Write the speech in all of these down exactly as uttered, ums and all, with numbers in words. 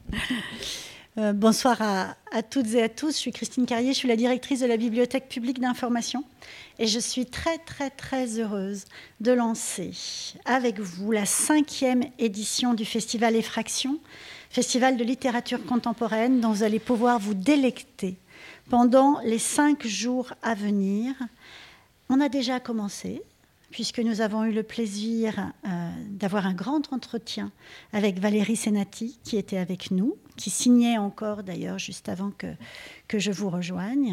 Euh, bonsoir à, à toutes et à tous. Je suis Christine Carrier, je suis la directrice de la Bibliothèque publique d'information et je suis très très très heureuse de lancer avec vous la cinquième édition du Festival Effraction, Festival de littérature contemporaine dont vous allez pouvoir vous délecter pendant les cinq jours à venir. On a déjà commencé, puisque nous avons eu le plaisir euh, d'avoir un grand entretien avec Valérie Senati, qui était avec nous, qui signait encore d'ailleurs juste avant que, que je vous rejoigne.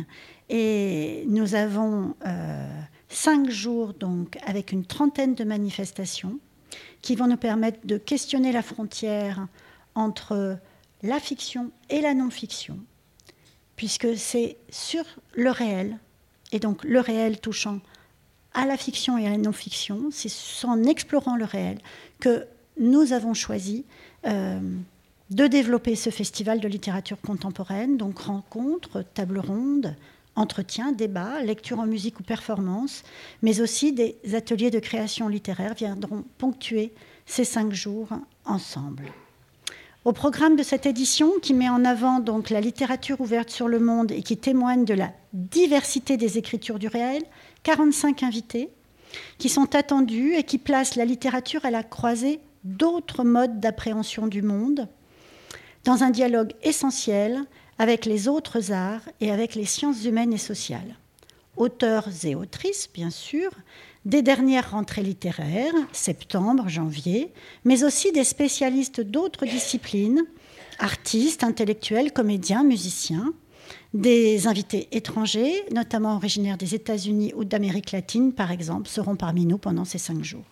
Et nous avons euh, cinq jours donc avec une trentaine de manifestations qui vont nous permettre de questionner la frontière entre la fiction et la non-fiction, puisque c'est sur le réel, et donc le réel touchant à la fiction et à la non-fiction, c'est en explorant le réel que nous avons choisi euh, de développer ce festival de littérature contemporaine, donc rencontres, tables rondes, entretiens, débats, lecture en musique ou performance, mais aussi des ateliers de création littéraire viendront ponctuer ces cinq jours ensemble. Au programme de cette édition, qui met en avant donc la littérature ouverte sur le monde et qui témoigne de la diversité des écritures du réel, quarante-cinq invités qui sont attendus et qui placent la littérature à la croisée d'autres modes d'appréhension du monde, dans un dialogue essentiel avec les autres arts et avec les sciences humaines et sociales. Auteurs et autrices, bien sûr, des dernières rentrées littéraires, septembre, janvier, mais aussi des spécialistes d'autres disciplines, artistes, intellectuels, comédiens, musiciens, des invités étrangers, notamment originaires des États-Unis ou d'Amérique latine, par exemple, seront parmi nous pendant ces cinq jours.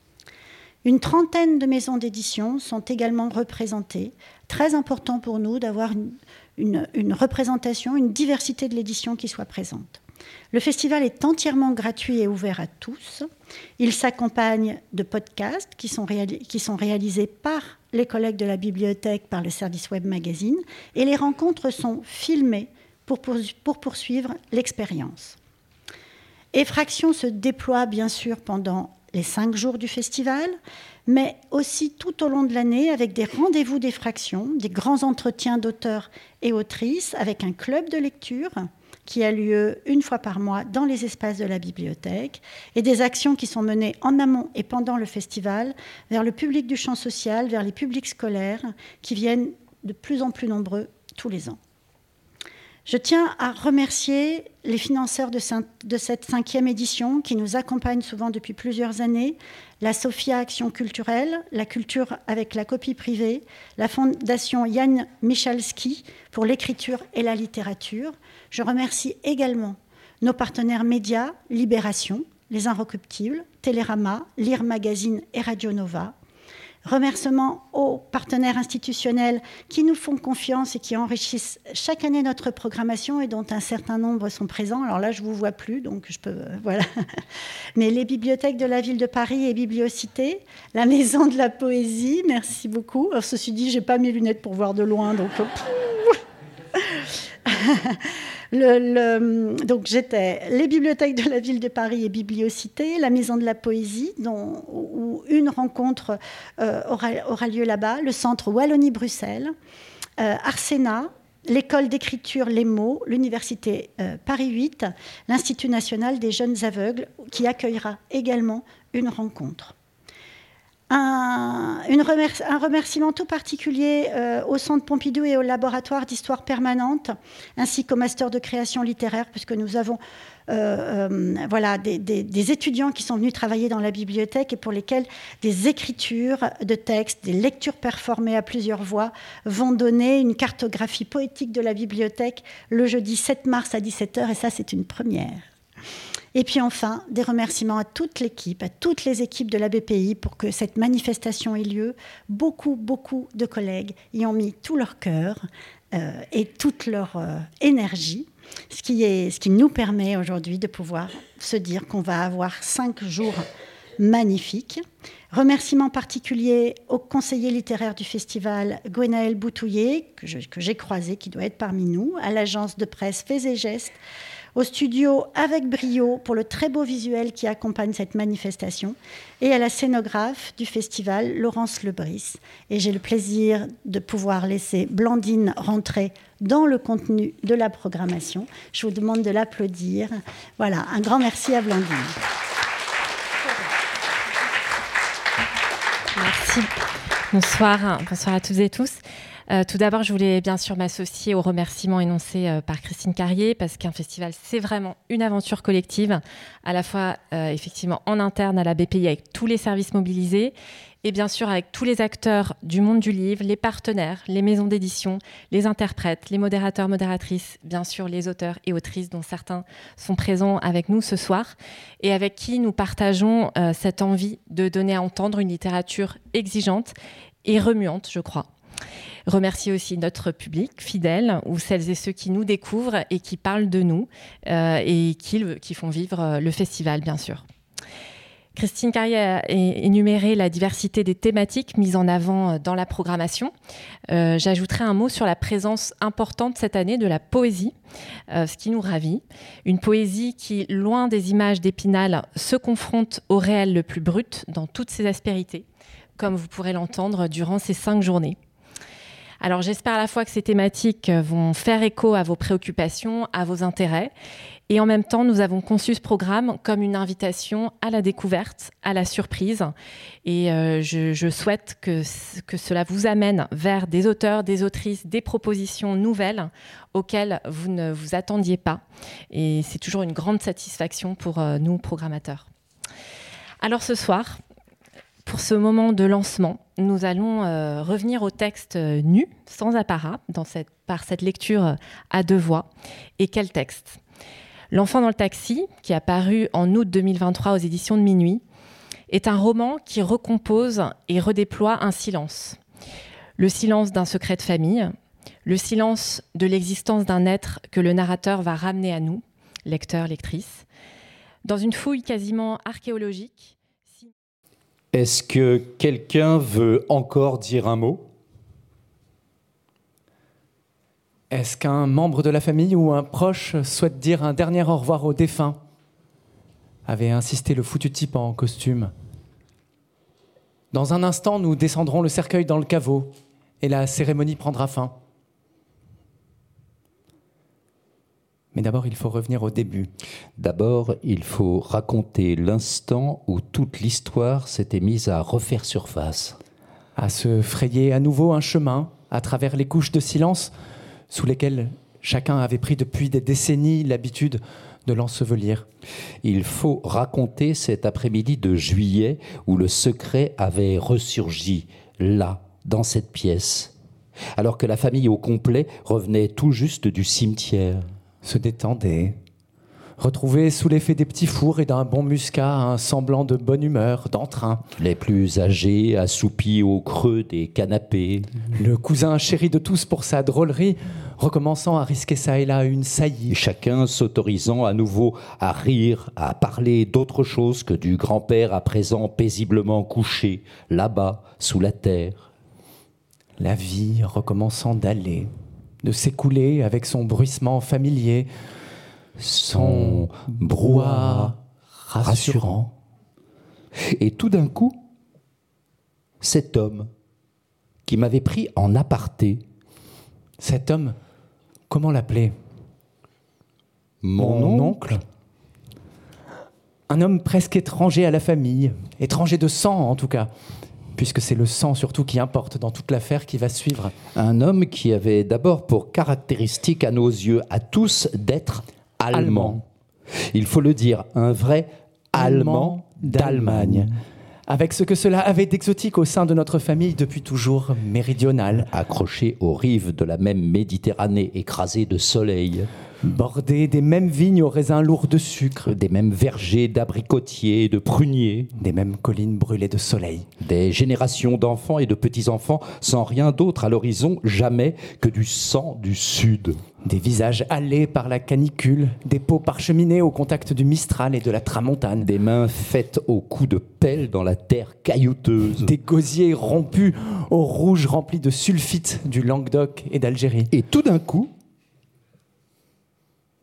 Une trentaine de maisons d'édition sont également représentées. Très important pour nous d'avoir une, une, une représentation, une diversité de l'édition qui soit présente. Le festival est entièrement gratuit et ouvert à tous. Il s'accompagne de podcasts qui sont, réali- qui sont réalisés par les collègues de la bibliothèque, par le service Web Magazine, et les rencontres sont filmées pour, pour, pour poursuivre l'expérience. Effraction se déploie bien sûr pendant les cinq jours du festival, mais aussi tout au long de l'année avec des rendez-vous d'effraction, des grands entretiens d'auteurs et autrices, avec un club de lecture qui a lieu une fois par mois dans les espaces de la bibliothèque, et des actions qui sont menées en amont et pendant le festival vers le public du champ social, vers les publics scolaires, qui viennent de plus en plus nombreux tous les ans. Je tiens à remercier les financeurs de cette cinquième édition qui nous accompagnent souvent depuis plusieurs années, la Sophia Action Culturelle, la Culture avec la copie privée, la Fondation Jan Michalski pour l'écriture et la littérature. Je remercie également nos partenaires médias, Libération, Les Inrecuptibles, Télérama, Lire Magazine et Radio Nova. Remerciements aux partenaires institutionnels qui nous font confiance et qui enrichissent chaque année notre programmation et dont un certain nombre sont présents. Alors là, je ne vous vois plus, donc je peux... Euh, voilà. Mais les bibliothèques de la ville de Paris et Bibliocité, la Maison de la Poésie, merci beaucoup. Alors, ceci dit, je n'ai pas mes lunettes pour voir de loin, donc... Le, le, donc j'étais les bibliothèques de la ville de Paris et Bibliocité, la Maison de la Poésie, dont, où une rencontre euh, aura, aura lieu là-bas, le centre Wallonie-Bruxelles, euh, Arsena, l'école d'écriture Les Mots, l'université euh, Paris huit, l'Institut national des jeunes aveugles, qui accueillera également une rencontre. Un, une remerci- un remerciement tout particulier euh, au Centre Pompidou et au laboratoire d'histoire permanente, ainsi qu'au master de création littéraire, puisque nous avons euh, euh, voilà, des, des, des étudiants qui sont venus travailler dans la bibliothèque et pour lesquels des écritures de textes, des lectures performées à plusieurs voix vont donner une cartographie poétique de la bibliothèque le jeudi sept mars à dix-sept heures, et ça, c'est une première. Et puis enfin, des remerciements à toute l'équipe, à toutes les équipes de la B P I pour que cette manifestation ait lieu. Beaucoup, beaucoup de collègues y ont mis tout leur cœur euh, et toute leur euh, énergie, ce qui, est, ce qui nous permet aujourd'hui de pouvoir se dire qu'on va avoir cinq jours magnifiques. Remerciements particuliers au conseiller littéraire du festival, Gwenaël Boutouillet, que, je, que j'ai croisé, qui doit être parmi nous, à l'agence de presse Faits et Gestes, au studio avec brio pour le très beau visuel qui accompagne cette manifestation, et à la scénographe du festival, Laurence Lebris. Et j'ai le plaisir de pouvoir laisser Blandine rentrer dans le contenu de la programmation. Je vous demande de l'applaudir. Voilà, un grand merci à Blandine. Merci. Bonsoir, bonsoir à toutes et tous. Euh, tout d'abord, je voulais bien sûr m'associer aux remerciements énoncés euh, par Christine Carrier, parce qu'un festival, c'est vraiment une aventure collective, à la fois euh, effectivement en interne à la B P I avec tous les services mobilisés, et bien sûr avec tous les acteurs du monde du livre, les partenaires, les maisons d'édition, les interprètes, les modérateurs, modératrices, bien sûr les auteurs et autrices dont certains sont présents avec nous ce soir, et avec qui nous partageons euh, cette envie de donner à entendre une littérature exigeante et remuante, je crois. Remercier aussi notre public fidèle, ou celles et ceux qui nous découvrent et qui parlent de nous euh, et qui, qui font vivre le festival, bien sûr. Christine Carrier a énuméré la diversité des thématiques mises en avant dans la programmation. Euh, j'ajouterai un mot sur la présence importante cette année de la poésie, euh, ce qui nous ravit. Une poésie qui, loin des images d'Épinal, se confronte au réel le plus brut dans toutes ses aspérités, comme vous pourrez l'entendre durant ces cinq journées. Alors j'espère à la fois que ces thématiques vont faire écho à vos préoccupations, à vos intérêts. Et en même temps, nous avons conçu ce programme comme une invitation à la découverte, à la surprise. Et euh, je, je souhaite que, que cela vous amène vers des auteurs, des autrices, des propositions nouvelles auxquelles vous ne vous attendiez pas. Et c'est toujours une grande satisfaction pour euh, nous, programmateurs. Alors ce soir, pour ce moment de lancement, nous allons euh, revenir au texte euh, nu, sans apparat, dans cette, par cette lecture à deux voix. Et quel texte ? L'enfant dans le taxi, qui a paru en août deux mille vingt-trois aux éditions de Minuit, est un roman qui recompose et redéploie un silence. Le silence d'un secret de famille, le silence de l'existence d'un être que le narrateur va ramener à nous, lecteurs, lectrices, dans une fouille quasiment archéologique. Est-ce que quelqu'un veut encore dire un mot ? Est-ce qu'un membre de la famille ou un proche souhaite dire un dernier au revoir au défunt ? Avait insisté le foutu type en costume. Dans un instant, nous descendrons le cercueil dans le caveau et la cérémonie prendra fin. Mais d'abord, il faut revenir au début. D'abord, il faut raconter l'instant où toute l'histoire s'était mise à refaire surface. À se frayer à nouveau un chemin à travers les couches de silence sous lesquelles chacun avait pris depuis des décennies l'habitude de l'ensevelir. Il faut raconter cet après-midi de juillet où le secret avait ressurgi, là, dans cette pièce, alors que la famille au complet revenait tout juste du cimetière. Se détendait, retrouvait sous l'effet des petits fours et d'un bon muscat un semblant de bonne humeur, d'entrain. Les plus âgés assoupis au creux des canapés. Le cousin chéri de tous pour sa drôlerie, recommençant à risquer ça et là une saillie. Chacun s'autorisant à nouveau à rire, à parler d'autre chose que du grand-père à présent paisiblement couché, là-bas, sous la terre. La vie recommençant d'aller, de s'écouler avec son bruissement familier, son brouhaha rassurant. Et tout d'un coup, cet homme qui m'avait pris en aparté. Cet homme, comment l'appeler ? Mon, Mon oncle, oncle Un homme presque étranger à la famille, étranger de sang en tout cas, puisque c'est le sang surtout qui importe dans toute l'affaire qui va suivre. Un homme qui avait d'abord pour caractéristique à nos yeux, à tous, d'être allemand. allemand. Il faut le dire, un vrai allemand, allemand d'Allemagne. Avec ce que cela avait d'exotique au sein de notre famille depuis toujours méridionale. Accroché aux rives de la même Méditerranée, écrasée de soleil. Bordé des mêmes vignes aux raisins lourds de sucre. Des mêmes vergers d'abricotiers et de pruniers. Des mêmes collines brûlées de soleil. Des générations d'enfants et de petits-enfants sans rien d'autre à l'horizon, jamais que du sang du Sud. Des visages hâlés par la canicule, des peaux parcheminées au contact du Mistral et de la Tramontane. Des mains faites au coups de pelle dans la terre caillouteuse. Des gosiers rompus au rouge rempli de sulfite du Languedoc et d'Algérie. Et tout d'un coup,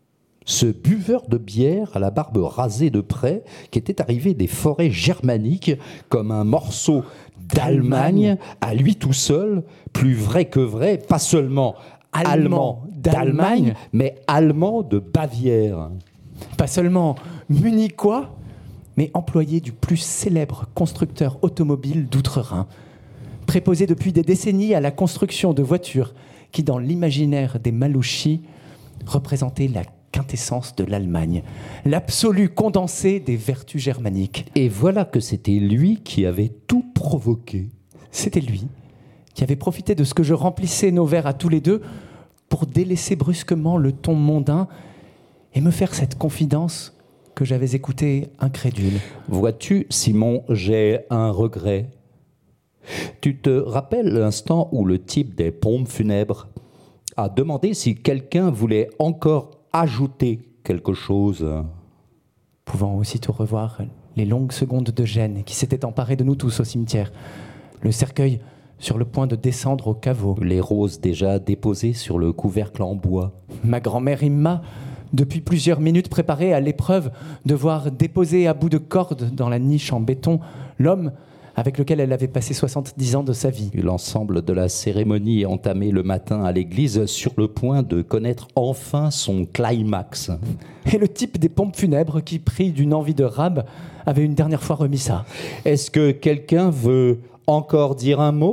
Ce buveur de bière à la barbe rasée de près, qui était arrivé des forêts germaniques comme un morceau d'Allemagne, à lui tout seul, plus vrai que vrai, pas seulement allemand, allemand d'Allemagne, mais allemand de Bavière. Pas seulement munichois, mais employé du plus célèbre constructeur automobile d'Outre-Rhin, préposé depuis des décennies à la construction de voitures qui, dans l'imaginaire des Malouchi, représentaient la quintessence de l'Allemagne, l'absolu condensé des vertus germaniques. Et voilà que c'était lui qui avait tout provoqué. C'était lui qui avait profité de ce que je remplissais nos verres à tous les deux pour délaisser brusquement le ton mondain et me faire cette confidence que j'avais écoutée incrédule. Vois-tu, Simon, j'ai un regret. Tu te rappelles l'instant où le type des pompes funèbres a demandé si quelqu'un voulait encore ajouter quelque chose. Pouvant aussitôt revoir les longues secondes de gêne qui s'étaient emparées de nous tous au cimetière, le cercueil sur le point de descendre au caveau, les roses déjà déposées sur le couvercle en bois, ma grand-mère Imma, depuis plusieurs minutes préparée à l'épreuve de voir déposer à bout de corde dans la niche en béton l'homme avec lequel elle avait passé soixante-dix ans de sa vie. L'ensemble de la cérémonie entamée le matin à l'église sur le point de connaître enfin son climax. Et le type des pompes funèbres qui, pris d'une envie de rab, avait une dernière fois remis ça. Est-ce que quelqu'un veut encore dire un mot ?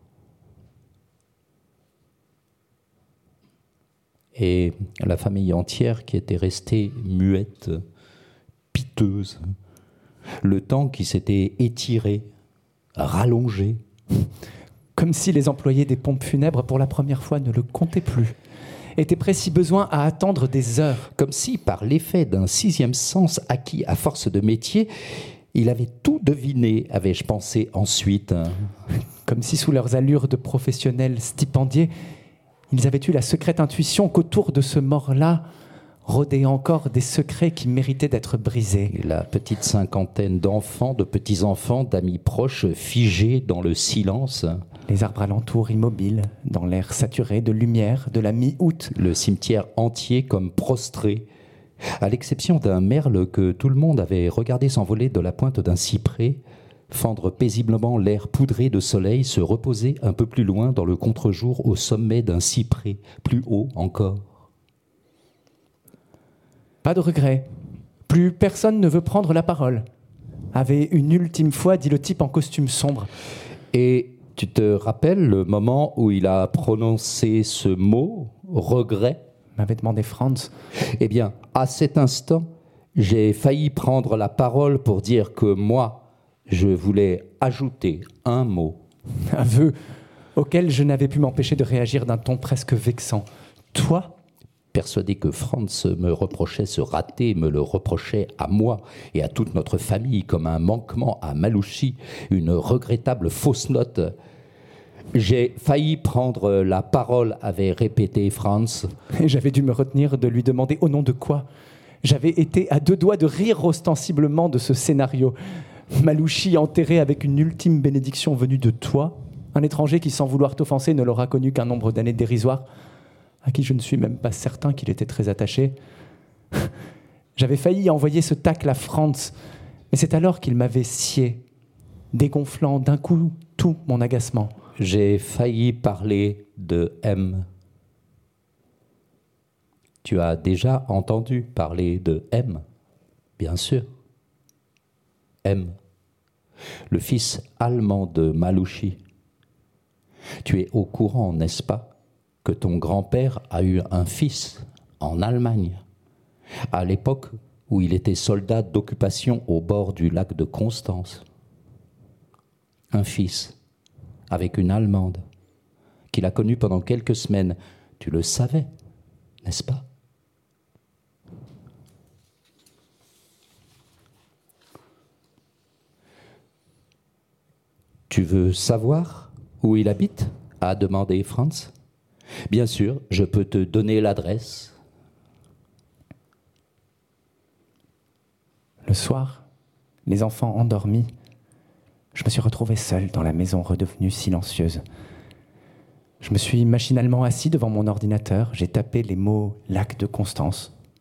Et la famille entière qui était restée muette, piteuse, le temps qui s'était étiré, rallongé. Comme si les employés des pompes funèbres, pour la première fois, ne le comptaient plus, étaient prêts si besoin à attendre des heures. Comme si, par l'effet d'un sixième sens acquis à force de métier, il avait tout deviné, avais-je pensé ensuite. Comme si, sous leurs allures de professionnels stipendiés, ils avaient eu la secrète intuition qu'autour de ce mort-là rôdaient encore des secrets qui méritaient d'être brisés. Et la petite cinquantaine d'enfants, de petits-enfants, d'amis proches, figés dans le silence. Les arbres alentours immobiles, dans l'air saturé de lumière de la mi-août. Le cimetière entier comme prostré, à l'exception d'un merle que tout le monde avait regardé s'envoler de la pointe d'un cyprès, fendre paisiblement l'air poudré de soleil, se reposer un peu plus loin dans le contre-jour au sommet d'un cyprès, plus haut encore. Pas de regret. Plus personne ne veut prendre la parole, avait une ultime fois dit le type en costume sombre. Et tu te rappelles le moment où il a prononcé ce mot, regret ? M'avait demandé Franz. Eh bien, à cet instant, j'ai failli prendre la parole pour dire que moi, je voulais ajouter un mot. Aveu auquel je n'avais pu m'empêcher de réagir d'un ton presque vexant. Toi ? Persuadé que Franz me reprochait ce raté, me le reprochait à moi et à toute notre famille comme un manquement à Malouchi, une regrettable fausse note. J'ai failli prendre la parole, avait répété Franz. Et j'avais dû me retenir de lui demander au nom de quoi. J'avais été à deux doigts de rire ostensiblement de ce scénario. Malouchi enterré avec une ultime bénédiction venue de toi, un étranger qui, sans vouloir t'offenser, ne l'aura connu qu'un nombre d'années dérisoires, à qui je ne suis même pas certain qu'il était très attaché. J'avais failli envoyer ce tacle à Franz, mais c'est alors qu'il m'avait scié, dégonflant d'un coup tout mon agacement. J'ai failli parler de M. Tu as déjà entendu parler de M, bien sûr. M, le fils allemand de Malouchi. Tu es au courant, n'est-ce pas, que ton grand-père a eu un fils en Allemagne, à l'époque où il était soldat d'occupation au bord du lac de Constance. Un fils avec une Allemande qu'il a connue pendant quelques semaines. Tu le savais, n'est-ce pas ? Tu veux savoir où il habite ? A demandé Franz. Bien sûr, je peux te donner l'adresse. Le soir, les enfants endormis, je me suis retrouvé seul dans la maison redevenue silencieuse. Je me suis machinalement assis devant mon ordinateur, j'ai tapé les mots « lac de Constance ».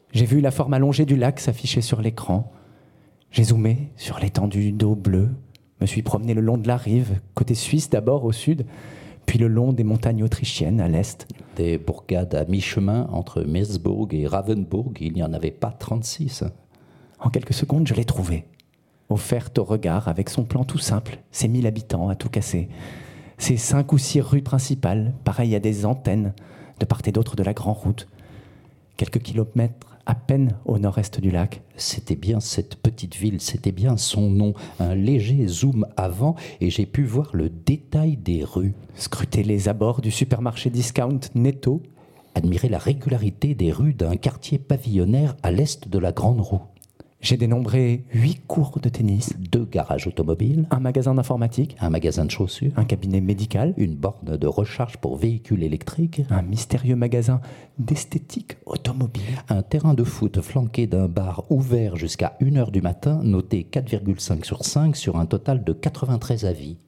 J'ai vu la forme allongée du lac s'afficher sur l'écran. J'ai zoomé sur l'étendue d'eau bleue, me suis promené le long de la rive, côté suisse d'abord au sud, puis le long des montagnes autrichiennes à l'est. Des bourgades à mi-chemin entre Meersburg et Ravensburg, il n'y en avait pas trente-six. En quelques secondes, je l'ai trouvée, offerte au regard avec son plan tout simple, ses mille habitants à tout casser. Ses cinq ou six rues principales, pareilles à des antennes, de part et d'autre de la grande route. Quelques kilomètres à peine au nord-est du lac. C'était bien cette petite ville, c'était bien son nom. Un léger zoom avant et j'ai pu voir le détail des rues. Scruter les abords du supermarché discount Netto. Admirer la régularité des rues d'un quartier pavillonnaire à l'est de la Grande Roue. J'ai dénombré huit cours de tennis, deux garages automobiles, un magasin d'informatique, un magasin de chaussures, un cabinet médical, une borne de recharge pour véhicules électriques, un mystérieux magasin d'esthétique automobile, un terrain de foot flanqué d'un bar ouvert jusqu'à une heure du matin, noté quatre virgule cinq sur cinq sur un total de quatre-vingt-treize avis.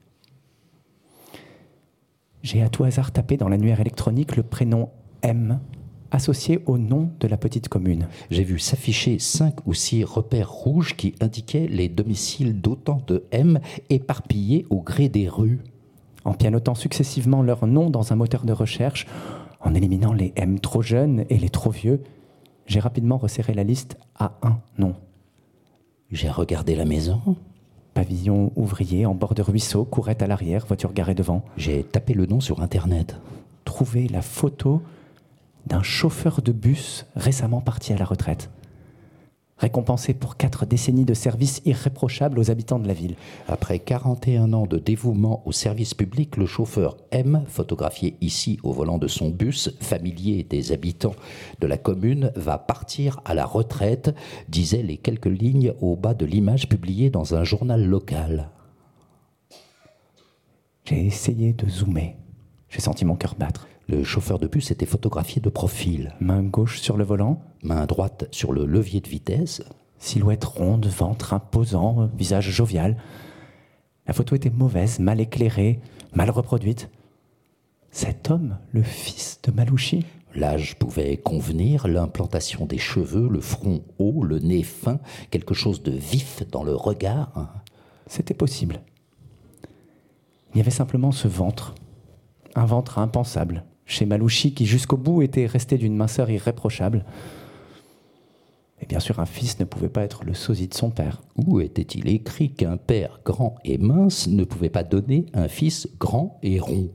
J'ai à tout hasard tapé dans l'annuaire électronique le prénom M, associé au nom de la petite commune. J'ai vu s'afficher cinq ou six repères rouges qui indiquaient les domiciles d'autant de M éparpillés au gré des rues. En pianotant successivement leurs noms dans un moteur de recherche, en éliminant les M trop jeunes et les trop vieux, j'ai rapidement resserré la liste à un nom. J'ai regardé la maison. Pavillon ouvrier en bord de ruisseau, courette à l'arrière, voiture garée devant. J'ai tapé le nom sur Internet. Trouvé la photo d'un chauffeur de bus récemment parti à la retraite, récompensé pour quatre décennies de service irréprochable aux habitants de la ville. Après quarante et un ans de dévouement au service public, le chauffeur M, photographié ici au volant de son bus, familier des habitants de la commune, va partir à la retraite, disaient les quelques lignes au bas de l'image publiée dans un journal local. J'ai essayé de zoomer. J'ai senti mon cœur battre. Le chauffeur de bus était photographié de profil. Main gauche sur le volant. Main droite sur le levier de vitesse. Silhouette ronde, ventre imposant, visage jovial. La photo était mauvaise, mal éclairée, mal reproduite. Cet homme, le fils de Malouchi. L'âge pouvait convenir, l'implantation des cheveux, le front haut, le nez fin, quelque chose de vif dans le regard. C'était possible. Il y avait simplement ce ventre. Un ventre impensable. Chez Malouchi, qui jusqu'au bout était resté d'une minceur irréprochable. Et bien sûr, un fils ne pouvait pas être le sosie de son père. Où était-il écrit qu'un père grand et mince ne pouvait pas donner un fils grand et rond?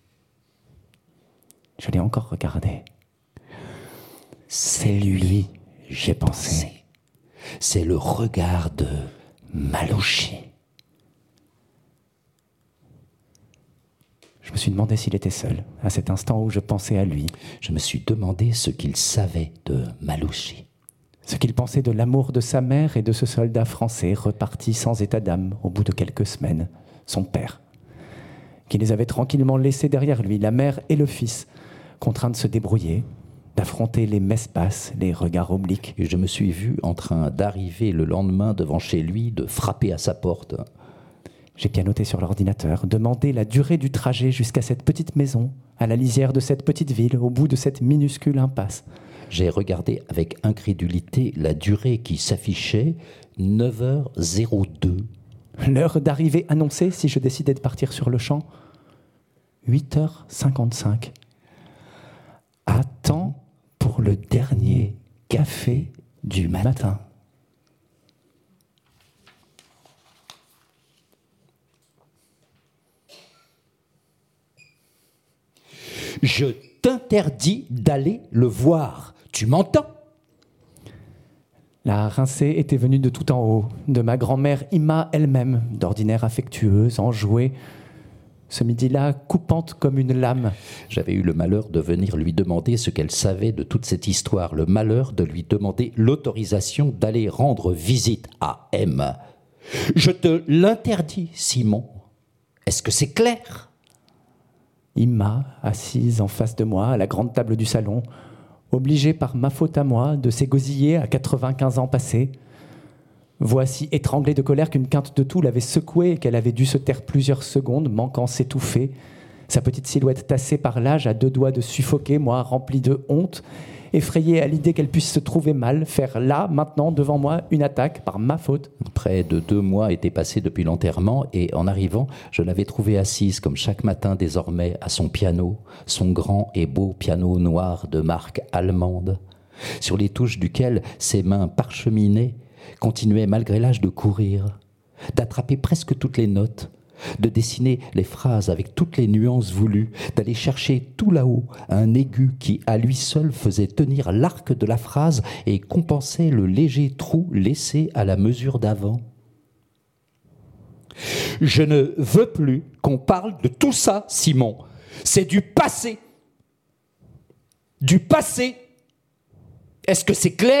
Je l'ai encore regardé. C'est lui, j'ai pensé. C'est le regard de Malouchi. Je me suis demandé s'il était seul, à cet instant où je pensais à lui. Je me suis demandé ce qu'il savait de Malouchi. Ce qu'il pensait de l'amour de sa mère et de ce soldat français reparti sans état d'âme au bout de quelques semaines, son père, qui les avait tranquillement laissés derrière lui, la mère et le fils, contraints de se débrouiller, d'affronter les messes basses, les regards obliques. Et je me suis vu en train d'arriver le lendemain devant chez lui, de frapper à sa porte. J'ai pianoté sur l'ordinateur, demandé la durée du trajet jusqu'à cette petite maison, à la lisière de cette petite ville, au bout de cette minuscule impasse. J'ai regardé avec incrédulité la durée qui s'affichait, neuf heures zéro deux. L'heure d'arrivée annoncée, si je décidais de partir sur le champ, huit heures cinquante-cinq. À temps pour le dernier café du matin. Je t'interdis d'aller le voir. Tu m'entends? La rincée était venue de tout en haut, de ma grand-mère Ima elle-même, d'ordinaire affectueuse, enjouée, ce midi-là coupante comme une lame. J'avais eu le malheur de venir lui demander ce qu'elle savait de toute cette histoire, le malheur de lui demander l'autorisation d'aller rendre visite à M. Je te l'interdis, Simon. Est-ce que c'est clair? Ima, assise en face de moi, à la grande table du salon, obligée par ma faute à moi de s'égosiller à quatre-vingt-quinze ans passés. Voix si étranglée de colère qu'une quinte de toux l'avait secouée et qu'elle avait dû se taire plusieurs secondes, manquant s'étouffer. Sa petite silhouette tassée par l'âge à deux doigts de suffoquer, moi rempli de honte effrayé à l'idée qu'elle puisse se trouver mal, faire là, maintenant, devant moi, une attaque par ma faute. Près de deux mois étaient passés depuis l'enterrement et en arrivant, je l'avais trouvée assise comme chaque matin désormais à son piano, son grand et beau piano noir de marque allemande, sur les touches duquel ses mains parcheminées continuaient malgré l'âge de courir, d'attraper presque toutes les notes, de dessiner les phrases avec toutes les nuances voulues, d'aller chercher tout là-haut un aigu qui à lui seul faisait tenir l'arc de la phrase et compensait le léger trou laissé à la mesure d'avant. Je ne veux plus qu'on parle de tout ça, Simon. C'est du passé. Du passé. Est-ce que c'est clair ?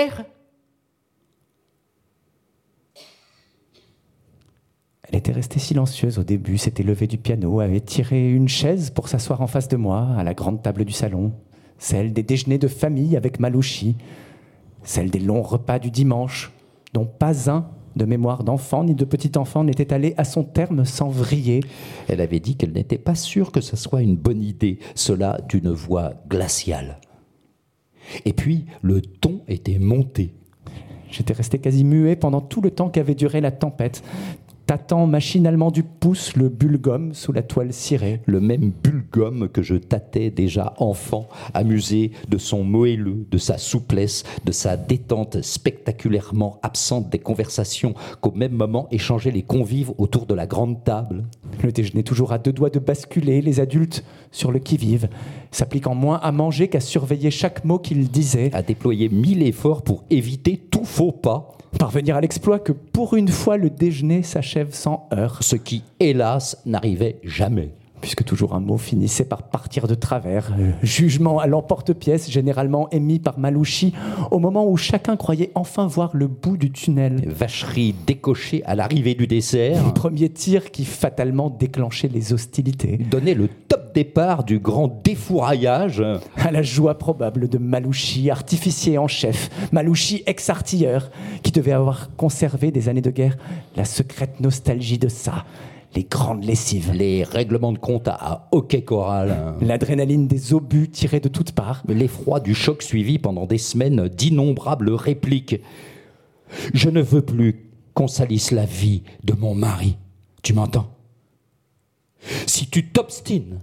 Elle était restée silencieuse au début, s'était levée du piano, avait tiré une chaise pour s'asseoir en face de moi, à la grande table du salon, celle des déjeuners de famille avec Malouchi, celle des longs repas du dimanche, dont pas un de mémoire d'enfant ni de petit-enfant n'était allé à son terme sans vriller. Elle avait dit qu'elle n'était pas sûre que ce soit une bonne idée, cela d'une voix glaciale. Et puis, le ton était monté. J'étais resté quasi muet pendant tout le temps qu'avait duré la tempête, tâtant machinalement du pouce le bulgum sous la toile cirée. Le même bulgum que je tâtais déjà enfant, amusé de son moelleux, de sa souplesse, de sa détente spectaculairement absente des conversations qu'au même moment échangeaient les convives autour de la grande table. Le déjeuner toujours à deux doigts de basculer, les adultes sur le qui-vive, s'appliquant moins à manger qu'à surveiller chaque mot qu'ils disaient. À déployer mille efforts pour éviter tout faux pas. Parvenir à l'exploit que pour une fois le déjeuner s'achève sans heurts. Ce qui, hélas, n'arrivait jamais. Puisque toujours un mot finissait par partir de travers. Euh, jugement à l'emporte-pièce, généralement émis par Malouchi, au moment où chacun croyait enfin voir le bout du tunnel. Vacherie décochée à l'arrivée du dessert. Le premier tir qui fatalement déclenchait les hostilités. Donnait le top départ du grand défouraillage. À la joie probable de Malouchi, artificier en chef, Malouchi ex-artilleur, qui devait avoir conservé des années de guerre la secrète nostalgie de ça. Les grandes lessives. Les règlements de compte à hockey choral. L'adrénaline des obus tirés de toutes parts. L'effroi du choc suivi pendant des semaines d'innombrables répliques. Je ne veux plus qu'on salisse la vie de mon mari. Tu m'entends ? Si tu t'obstines,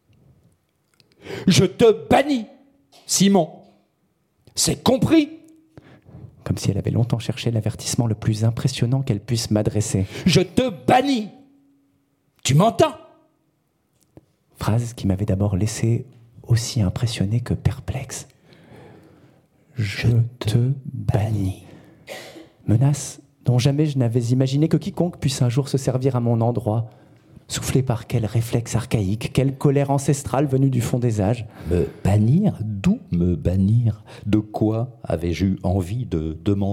je te bannis, Simon. C'est compris ? Comme si elle avait longtemps cherché l'avertissement le plus impressionnant qu'elle puisse m'adresser. Je te bannis. Tu m'entends ? Phrase qui m'avait d'abord laissé aussi impressionné que perplexe. Je te bannis. Menace dont jamais je n'avais imaginé que quiconque puisse un jour se servir à mon endroit. Soufflé par quel réflexe archaïque, quelle colère ancestrale venue du fond des âges. Me bannir ? D'où me bannir ? De quoi avais-je eu envie de demander ?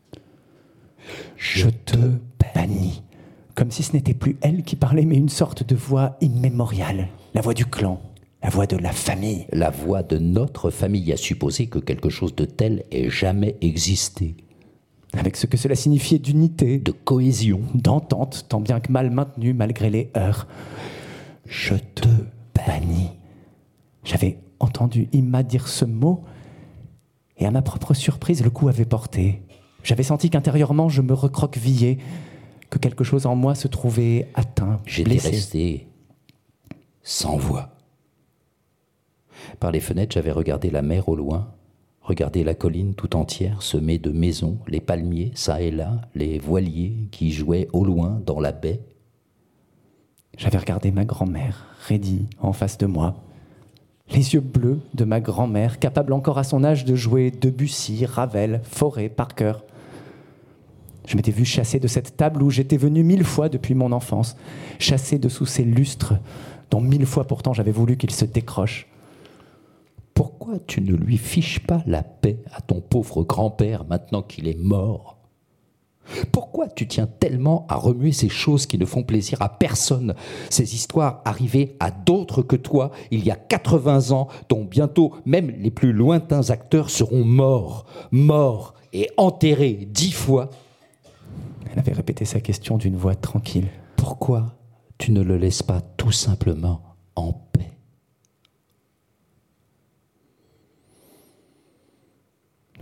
Je te bannis. Comme si ce n'était plus elle qui parlait, mais une sorte de voix immémoriale. La voix du clan, la voix de la famille. La voix de notre famille, à supposer que quelque chose de tel ait jamais existé. Avec ce que cela signifiait d'unité, de cohésion, d'entente, tant bien que mal maintenue malgré les heurts. Je te bannis. J'avais entendu Imma dire ce mot, et à ma propre surprise, le coup avait porté. J'avais senti qu'intérieurement, je me recroquevillais, que quelque chose en moi se trouvait atteint, J'étais blessé. resté sans voix. Par les fenêtres, j'avais regardé la mer au loin, regardé la colline tout entière semée de maisons, les palmiers, çà et là, les voiliers qui jouaient au loin dans la baie. J'avais regardé ma grand-mère, raidie, en face de moi. Les yeux bleus de ma grand-mère, capable encore à son âge de jouer Debussy, Ravel, Fauré, Parker. Je m'étais vu chasser de cette table où j'étais venu mille fois depuis mon enfance, chassé de sous ces lustres, dont mille fois pourtant j'avais voulu qu'il se décroche. Pourquoi tu ne lui fiches pas la paix à ton pauvre grand-père maintenant qu'il est mort ? Pourquoi tu tiens tellement à remuer ces choses qui ne font plaisir à personne, ces histoires arrivées à d'autres que toi il y a quatre-vingts ans, dont bientôt même les plus lointains acteurs seront morts, morts et enterrés dix fois ? Elle avait répété sa question d'une voix tranquille. Pourquoi tu ne le laisses pas tout simplement en paix ?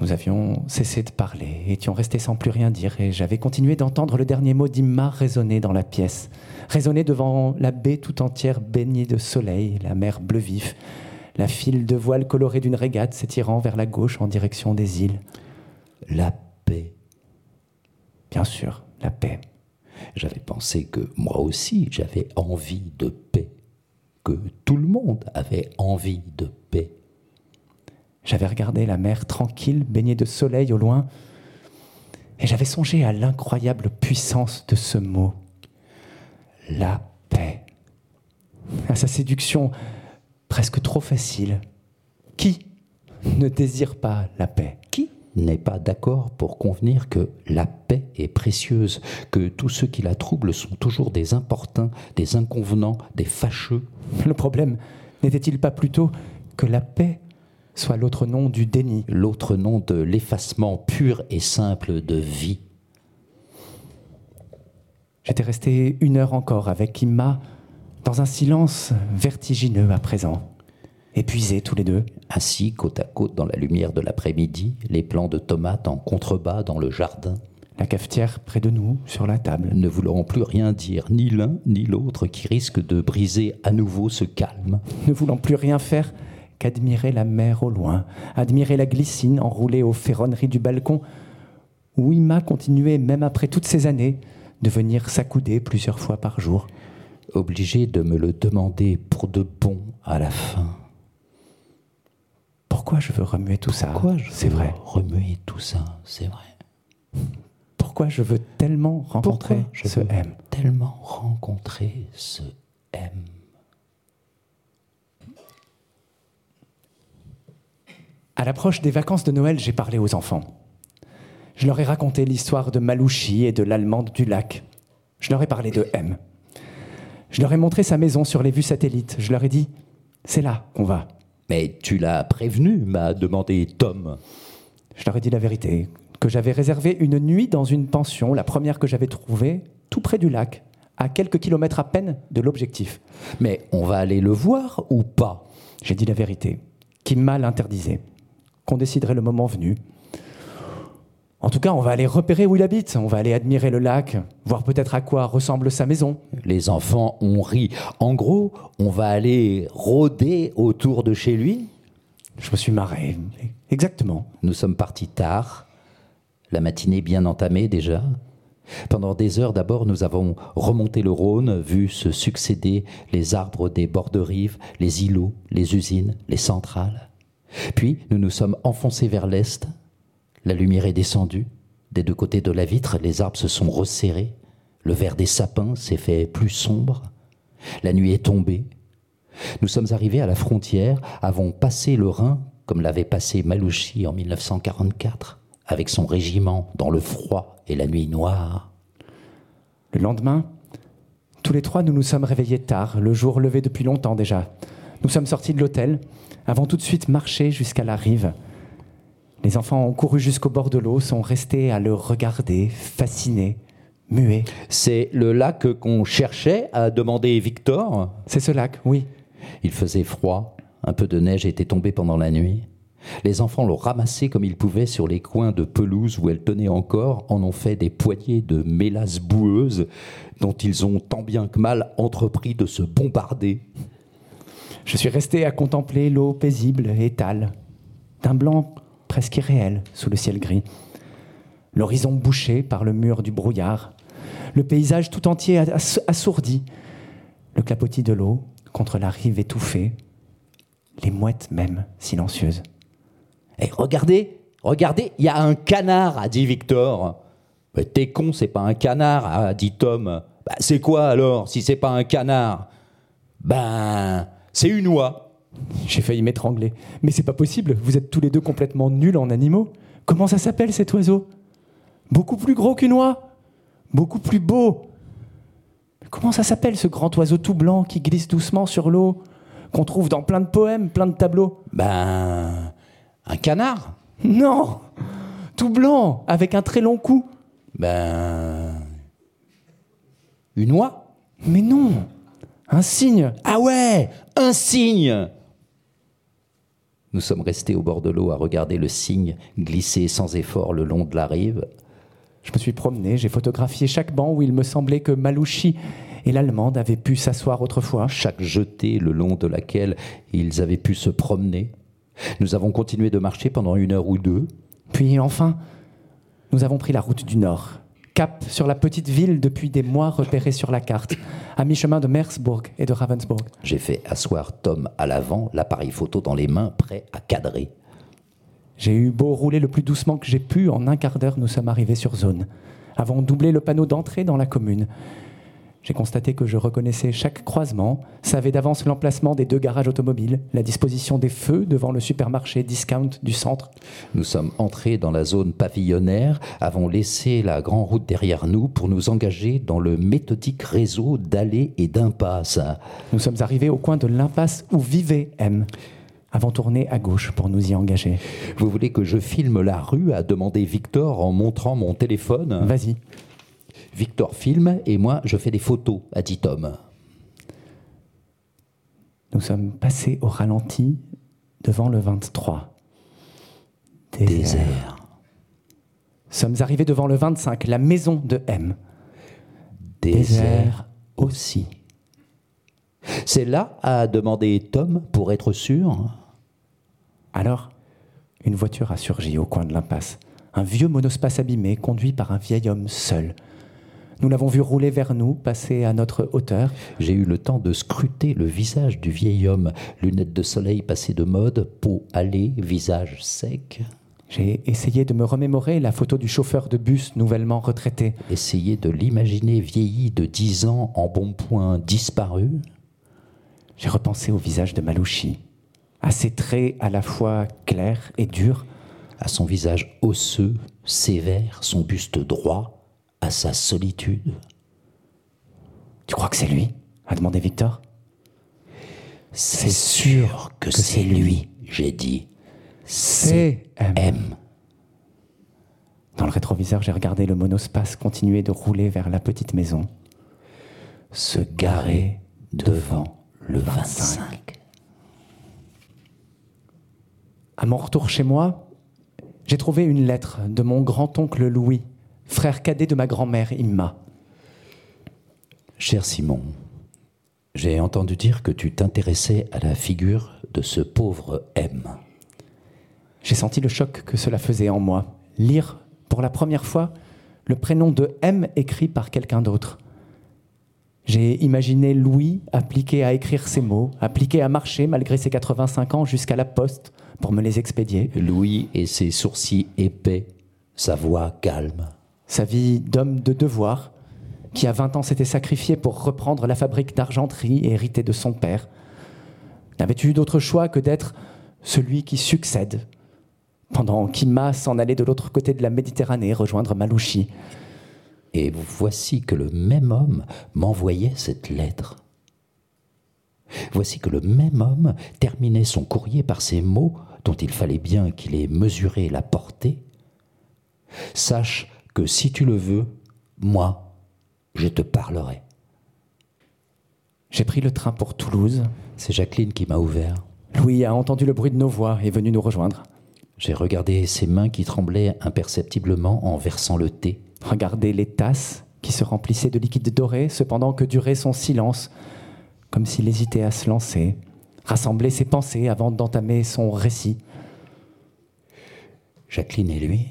Nous avions cessé de parler, étions restés sans plus rien dire, et j'avais continué d'entendre le dernier mot d'Imma résonner dans la pièce, résonner devant la baie tout entière baignée de soleil, la mer bleu vif, la file de voile colorée d'une régate s'étirant vers la gauche en direction des îles. La paix. Bien sûr, la paix. J'avais pensé que moi aussi j'avais envie de paix, que tout le monde avait envie de paix. J'avais regardé la mer tranquille, baignée de soleil au loin, et j'avais songé à l'incroyable puissance de ce mot. La paix. À sa séduction presque trop facile. Qui ne désire pas la paix ? Qui n'est pas d'accord pour convenir que la paix est précieuse, que tous ceux qui la troublent sont toujours des importuns, des inconvenants, des fâcheux ? Le problème n'était-il pas plutôt que la paix soit l'autre nom du déni, l'autre nom de l'effacement pur et simple de vie ? J'étais resté une heure encore avec Imma, dans un silence vertigineux à présent, épuisés tous les deux. Assis côte à côte dans la lumière de l'après-midi, les plants de tomates en contrebas dans le jardin. La cafetière près de nous, sur la table. Ne voulant plus rien dire, ni l'un ni l'autre, qui risque de briser à nouveau ce calme. Ne voulant plus rien faire qu'admirer la mer au loin, admirer la glycine enroulée aux ferronneries du balcon, où Imma continuait, même après toutes ces années, de venir s'accouder plusieurs fois par jour. Obligé de me le demander pour de bon à la fin. Pourquoi je veux remuer tout ça ? Pourquoi je c'est veux vrai. remuer tout ça, c'est vrai. Pourquoi je veux tellement rencontrer Pourquoi je ce veux M ? tellement rencontrer ce M. À l'approche des vacances de Noël, j'ai parlé aux enfants. Je leur ai raconté l'histoire de Malouchi et de l'Allemande du lac. Je leur ai parlé de M. Je leur ai montré sa maison sur les vues satellites. Je leur ai dit, c'est là qu'on va. Mais tu l'as prévenu, m'a demandé Tom. Je leur ai dit la vérité, que j'avais réservé une nuit dans une pension, la première que j'avais trouvée, tout près du lac, à quelques kilomètres à peine de l'objectif. Mais on va aller le voir ou pas ? J'ai dit la vérité, qu'Imma l'interdisait, qu'on déciderait le moment venu. En tout cas, on va aller repérer où il habite, on va aller admirer le lac, voir peut-être à quoi ressemble sa maison. Les enfants ont ri. En gros, on va aller rôder autour de chez lui ? Je me suis marré, exactement. Nous sommes partis tard, la matinée bien entamée déjà. Pendant des heures d'abord, nous avons remonté le Rhône, vu se succéder les arbres des bords de rive, les îlots, les usines, les centrales. Puis nous nous sommes enfoncés vers l'est. La lumière est descendue. Des deux côtés de la vitre, les arbres se sont resserrés. Le vert des sapins s'est fait plus sombre. La nuit est tombée. Nous sommes arrivés à la frontière, avons passé le Rhin, comme l'avait passé Malouchi en mille neuf cent quarante-quatre, avec son régiment dans le froid et la nuit noire. Le lendemain, tous les trois, nous nous sommes réveillés tard, le jour levé depuis longtemps déjà. Nous sommes sortis de l'hôtel, avons tout de suite marché jusqu'à la rive. Les enfants ont couru jusqu'au bord de l'eau, sont restés à le regarder, fascinés, muets. C'est le lac qu'on cherchait, a demandé Victor. C'est ce lac, oui. Il faisait froid, un peu de neige était tombée pendant la nuit. Les enfants l'ont ramassée comme ils pouvaient sur les coins de pelouse où elle tenait encore, en ont fait des poignées de mélasse boueuse dont ils ont tant bien que mal entrepris de se bombarder. Je suis resté à contempler l'eau paisible et étale, d'un blanc presque irréel sous le ciel gris. L'horizon bouché par le mur du brouillard, le paysage tout entier assourdi, le clapotis de l'eau contre la rive étouffée, les mouettes même silencieuses. Et regardez, regardez, il y a un canard, a dit Victor. Mais t'es con, c'est pas un canard, a dit Tom. Bah, c'est quoi alors, si c'est pas un canard ? Ben, c'est une oie. J'ai failli m'étrangler. Mais c'est pas possible, vous êtes tous les deux complètement nuls en animaux. Comment ça s'appelle cet oiseau ? Beaucoup plus gros qu'une oie ? Beaucoup plus beau ? Comment ça s'appelle ce grand oiseau tout blanc qui glisse doucement sur l'eau, qu'on trouve dans plein de poèmes, plein de tableaux ? Ben, un canard ? Non ! Tout blanc, avec un très long cou. Ben, une oie ? Mais non ! Un cygne. Ah ouais, un cygne ! Nous sommes restés au bord de l'eau à regarder le cygne glisser sans effort le long de la rive. Je me suis promené, j'ai photographié chaque banc où il me semblait que Malouchi et l'Allemande avaient pu s'asseoir autrefois. Chaque jetée le long de laquelle ils avaient pu se promener. Nous avons continué de marcher pendant une heure ou deux. Puis enfin, nous avons pris la route du Nord. Cap sur la petite ville depuis des mois repérée sur la carte, à mi-chemin de Meersburg et de Ravensburg. J'ai fait asseoir Tom à l'avant, l'appareil photo dans les mains, prêt à cadrer. J'ai eu beau rouler le plus doucement que j'ai pu, en un quart d'heure, nous sommes arrivés sur zone. Avons doublé le panneau d'entrée dans la commune. J'ai constaté que je reconnaissais chaque croisement, savais d'avance l'emplacement des deux garages automobiles, la disposition des feux devant le supermarché discount du centre. Nous sommes entrés dans la zone pavillonnaire, avons laissé la grande route derrière nous pour nous engager dans le méthodique réseau d'allées et d'impasses. Nous sommes arrivés au coin de l'impasse où vivait M. Avons tourné à gauche pour nous y engager. Vous voulez que je filme la rue, a demandé Victor en montrant mon téléphone. Vas-y. Victor filme et moi je fais des photos, a dit Tom. Nous sommes passés au ralenti devant le vingt-trois. Désert. Désert. Sommes arrivés devant le vingt-cinq, la maison de M. Désert, Désert aussi. C'est là, a demandé Tom pour être sûr. Alors, une voiture a surgi au coin de l'impasse. Un vieux monospace abîmé, conduit par un vieil homme seul. Nous l'avons vu rouler vers nous, passer à notre hauteur. J'ai eu le temps de scruter le visage du vieil homme. Lunettes de soleil passées de mode, peau hâlée, visage sec. J'ai essayé de me remémorer la photo du chauffeur de bus nouvellement retraité. Essayé de l'imaginer vieilli de dix ans en bon point disparu. J'ai repensé au visage de Malouchi, à ses traits à la fois clairs et durs. À son visage osseux, sévère, son buste droit, à sa solitude. Tu crois que c'est lui ? A demandé Victor. C'est sûr que, que c'est lui, lui, j'ai dit. C'est M. M. Dans le rétroviseur, j'ai regardé le monospace continuer de rouler vers la petite maison. Se garer devant le vingt-cinq. À mon retour chez moi, j'ai trouvé une lettre de mon grand-oncle Louis, frère cadet de ma grand-mère Imma. Cher Simon, j'ai entendu dire que tu t'intéressais à la figure de ce pauvre M. J'ai senti le choc que cela faisait en moi. Lire, pour la première fois, le prénom de M écrit par quelqu'un d'autre. J'ai imaginé Louis appliqué à écrire ses mots, appliqué à marcher malgré ses quatre-vingt-cinq ans jusqu'à la poste pour me les expédier. Louis et ses sourcils épais, sa voix calme. Sa vie d'homme de devoir, qui à vingt ans s'était sacrifié pour reprendre la fabrique d'argenterie héritée de son père. N'avait-tu eu d'autre choix que d'être celui qui succède, pendant qu'Imma s'en allait de l'autre côté de la Méditerranée rejoindre Malouchi. Et voici que le même homme m'envoyait cette lettre. Voici que le même homme terminait son courrier par ces mots dont il fallait bien qu'il ait mesuré la portée. Sache que si tu le veux, moi, je te parlerai. J'ai pris le train pour Toulouse. C'est Jacqueline qui m'a ouvert. Louis a entendu le bruit de nos voix et est venu nous rejoindre. J'ai regardé ses mains qui tremblaient imperceptiblement en versant le thé. Regardé les tasses qui se remplissaient de liquide doré, cependant que durait son silence, comme s'il hésitait à se lancer. Rassembler ses pensées avant d'entamer son récit. Jacqueline et lui,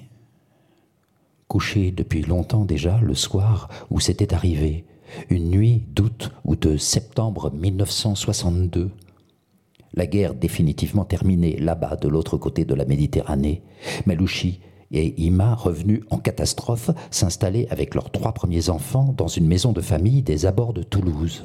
couchés depuis longtemps déjà, le soir où c'était arrivé, une nuit d'août ou de septembre mille neuf cent soixante-deux. La guerre définitivement terminée là-bas, de l'autre côté de la Méditerranée. Malouchi et Imma, revenus en catastrophe, s'installaient avec leurs trois premiers enfants dans une maison de famille des abords de Toulouse.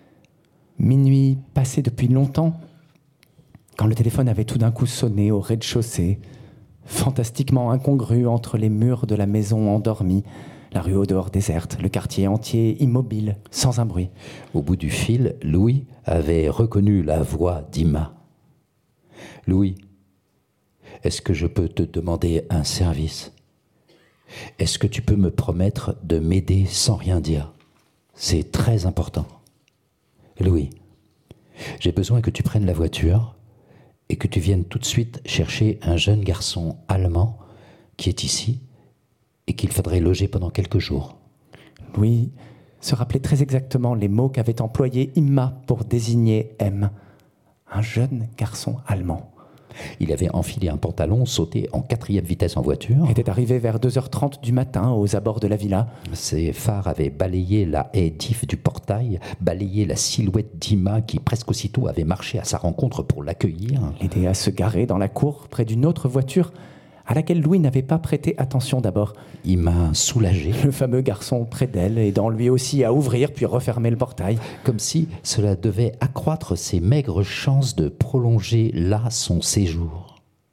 Minuit passé depuis longtemps, quand le téléphone avait tout d'un coup sonné au rez-de-chaussée, fantastiquement incongru entre les murs de la maison endormie, la rue au dehors déserte, le quartier entier immobile, sans un bruit. Au bout du fil, Louis avait reconnu la voix d'Imma. « Louis, est-ce que je peux te demander un service ? Est-ce que tu peux me promettre de m'aider sans rien dire ? C'est très important. Louis, j'ai besoin que tu prennes la voiture et que tu viennes tout de suite chercher un jeune garçon allemand qui est ici et qu'il faudrait loger pendant quelques jours. » Louis se rappelait très exactement les mots qu'avait employés Imma pour désigner M, un jeune garçon allemand. Il avait enfilé un pantalon, sauté en quatrième vitesse en voiture. Il était arrivé vers deux heures trente du matin aux abords de la villa. Ses phares avaient balayé la haie d'if du portail, balayé la silhouette d'Imma qui presque aussitôt avait marché à sa rencontre pour l'accueillir. L'aider à se garer dans la cour près d'une autre voiture à laquelle Louis n'avait pas prêté attention d'abord. Imma soulagé. Le fameux garçon près d'elle, aidant lui aussi à ouvrir puis refermer le portail. Comme si cela devait accroître ses maigres chances de prolonger là son séjour.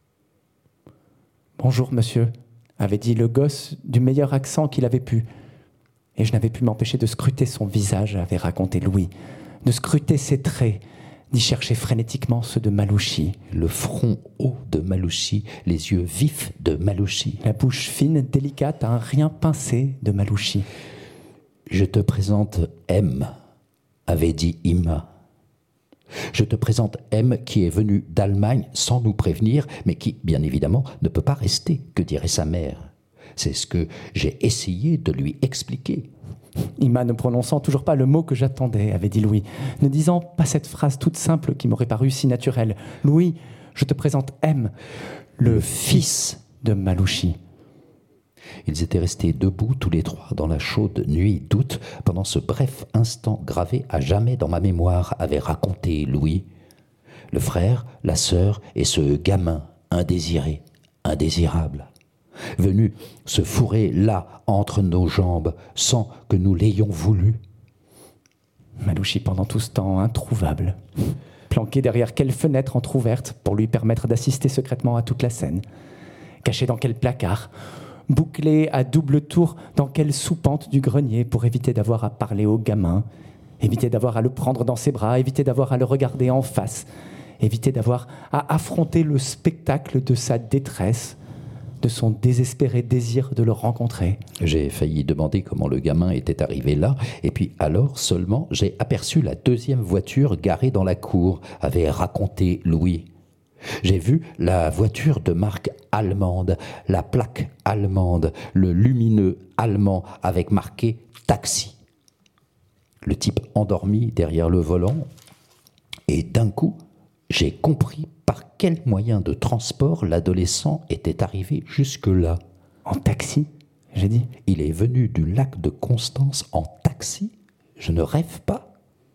« Bonjour, monsieur », avait dit le gosse du meilleur accent qu'il avait pu. Et je n'avais pu m'empêcher de scruter son visage, avait raconté Louis, de scruter ses traits, d'y chercher frénétiquement ceux de Malouchi. Le front haut de Malouchi, les yeux vifs de Malouchi. La bouche fine, délicate, un rien pincé de Malouchi. « Je te présente M, avait dit Imma. Je te présente M qui est venu d'Allemagne sans nous prévenir, mais qui, bien évidemment, ne peut pas rester, que dirait sa mère. C'est ce que j'ai essayé de lui expliquer. » Imma ne prononçant toujours pas le mot que j'attendais, avait dit Louis, ne disant pas cette phrase toute simple qui m'aurait paru si naturelle. « Louis, je te présente M, le, le fils de Malouchi. » Ils étaient restés debout tous les trois dans la chaude nuit d'août pendant ce bref instant gravé à jamais dans ma mémoire, avait raconté Louis. Le frère, la sœur et ce gamin indésiré, indésirable, venu se fourrer là entre nos jambes sans que nous l'ayons voulu. Malouchi pendant tout ce temps introuvable, planqué derrière quelle fenêtre entr'ouverte pour lui permettre d'assister secrètement à toute la scène, caché dans quel placard, bouclé à double tour dans quelle soupente du grenier pour éviter d'avoir à parler au gamin, éviter d'avoir à le prendre dans ses bras, éviter d'avoir à le regarder en face, éviter d'avoir à affronter le spectacle de sa détresse, de son désespéré désir de le rencontrer. J'ai failli demander comment le gamin était arrivé là, et puis alors seulement j'ai aperçu la deuxième voiture garée dans la cour, avait raconté Louis. J'ai vu la voiture de marque allemande, la plaque allemande, le lumineux allemand avec marqué « taxi ». Le type endormi derrière le volant, et d'un coup, j'ai compris par quel moyen de transport l'adolescent était arrivé jusque-là. En taxi, j'ai dit. Il est venu du lac de Constance en taxi. Je ne rêve pas.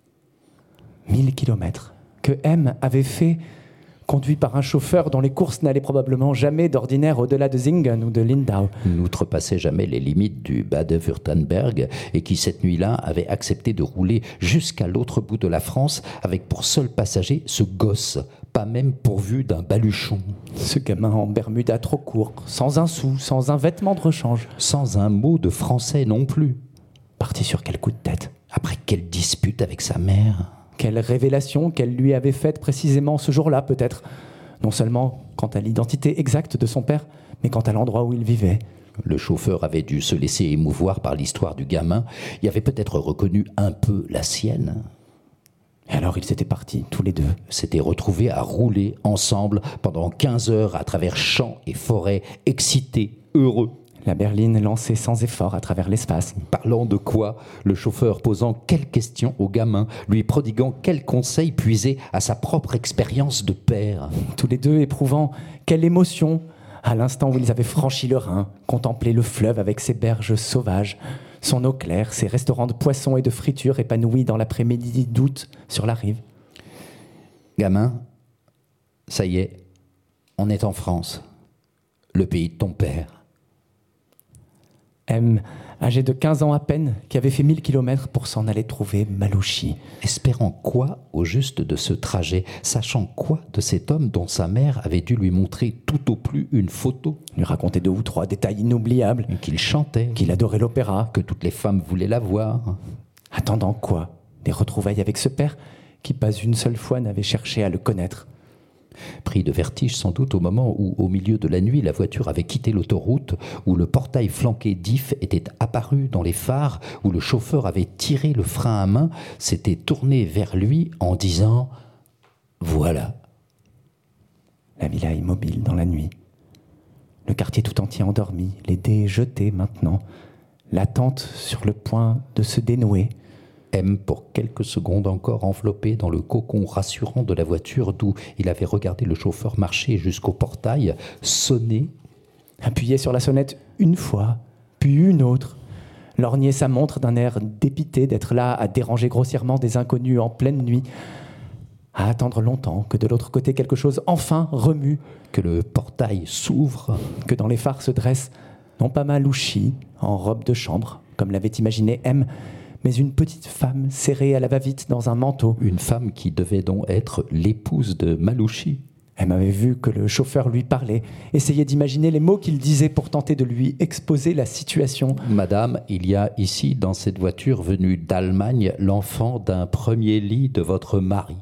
Mille kilomètres que M avait fait, conduit par un chauffeur dont les courses n'allaient probablement jamais d'ordinaire au-delà de Singen ou de Lindau. N'outrepassait jamais les limites du Bade-Württemberg et qui, cette nuit-là, avait accepté de rouler jusqu'à l'autre bout de la France avec pour seul passager ce gosse, pas même pourvu d'un baluchon. Ce gamin en Bermuda trop court, sans un sou, sans un vêtement de rechange. Sans un mot de français non plus. Parti sur quel coup de tête? Après quelle dispute avec sa mère? Quelle révélation qu'elle lui avait faite précisément ce jour-là, peut-être. Non seulement quant à l'identité exacte de son père, mais quant à l'endroit où il vivait. Le chauffeur avait dû se laisser émouvoir par l'histoire du gamin. Il avait peut-être reconnu un peu la sienne. Et alors ils étaient partis, tous les deux. S'étaient retrouvés à rouler ensemble pendant quinze heures à travers champs et forêts, excités, heureux. La berline lancée sans effort à travers l'espace. Parlant de quoi? Le chauffeur posant quelles questions au gamin, lui prodiguant quels conseils puisés à sa propre expérience de père. Tous les deux éprouvant quelle émotion à l'instant où ils avaient franchi le Rhin, contemplé le fleuve avec ses berges sauvages, son eau claire, ses restaurants de poissons et de friture épanouis dans l'après-midi d'août sur la rive. Gamin, ça y est, on est en France, le pays de ton père. M, âgé de quinze ans à peine, qui avait fait mille kilomètres pour s'en aller trouver Malouchi. Espérant quoi au juste de ce trajet? Sachant quoi de cet homme dont sa mère avait dû lui montrer tout au plus une photo? Lui raconter deux ou trois détails inoubliables. Qu'il chantait. Qu'il adorait l'opéra. Que toutes les femmes voulaient la voir. Attendant quoi? Des retrouvailles avec ce père qui pas une seule fois n'avait cherché à le connaître. Pris de vertige sans doute au moment où, au milieu de la nuit, la voiture avait quitté l'autoroute, où le portail flanqué d'If était apparu dans les phares, où le chauffeur avait tiré le frein à main, s'était tourné vers lui en disant « Voilà ». La villa immobile dans la nuit. Le quartier tout entier endormi, les dés jetés maintenant. L'attente sur le point de se dénouer. M, pour quelques secondes encore enveloppé dans le cocon rassurant de la voiture d'où il avait regardé le chauffeur marcher jusqu'au portail, sonner. Appuyé sur la sonnette une fois, puis une autre. Lorgner sa montre d'un air dépité d'être là à déranger grossièrement des inconnus en pleine nuit. À attendre longtemps que de l'autre côté quelque chose enfin remue. Que le portail s'ouvre. Que dans les phares se dresse, non pas Malouchi, en robe de chambre, comme l'avait imaginé M, mais une petite femme serrée à la va-vite dans un manteau. Une femme qui devait donc être l'épouse de Malouchi. Elle avait vu que le chauffeur lui parlait, essayait d'imaginer les mots qu'il disait pour tenter de lui exposer la situation. Madame, il y a ici, dans cette voiture venue d'Allemagne, l'enfant d'un premier lit de votre mari.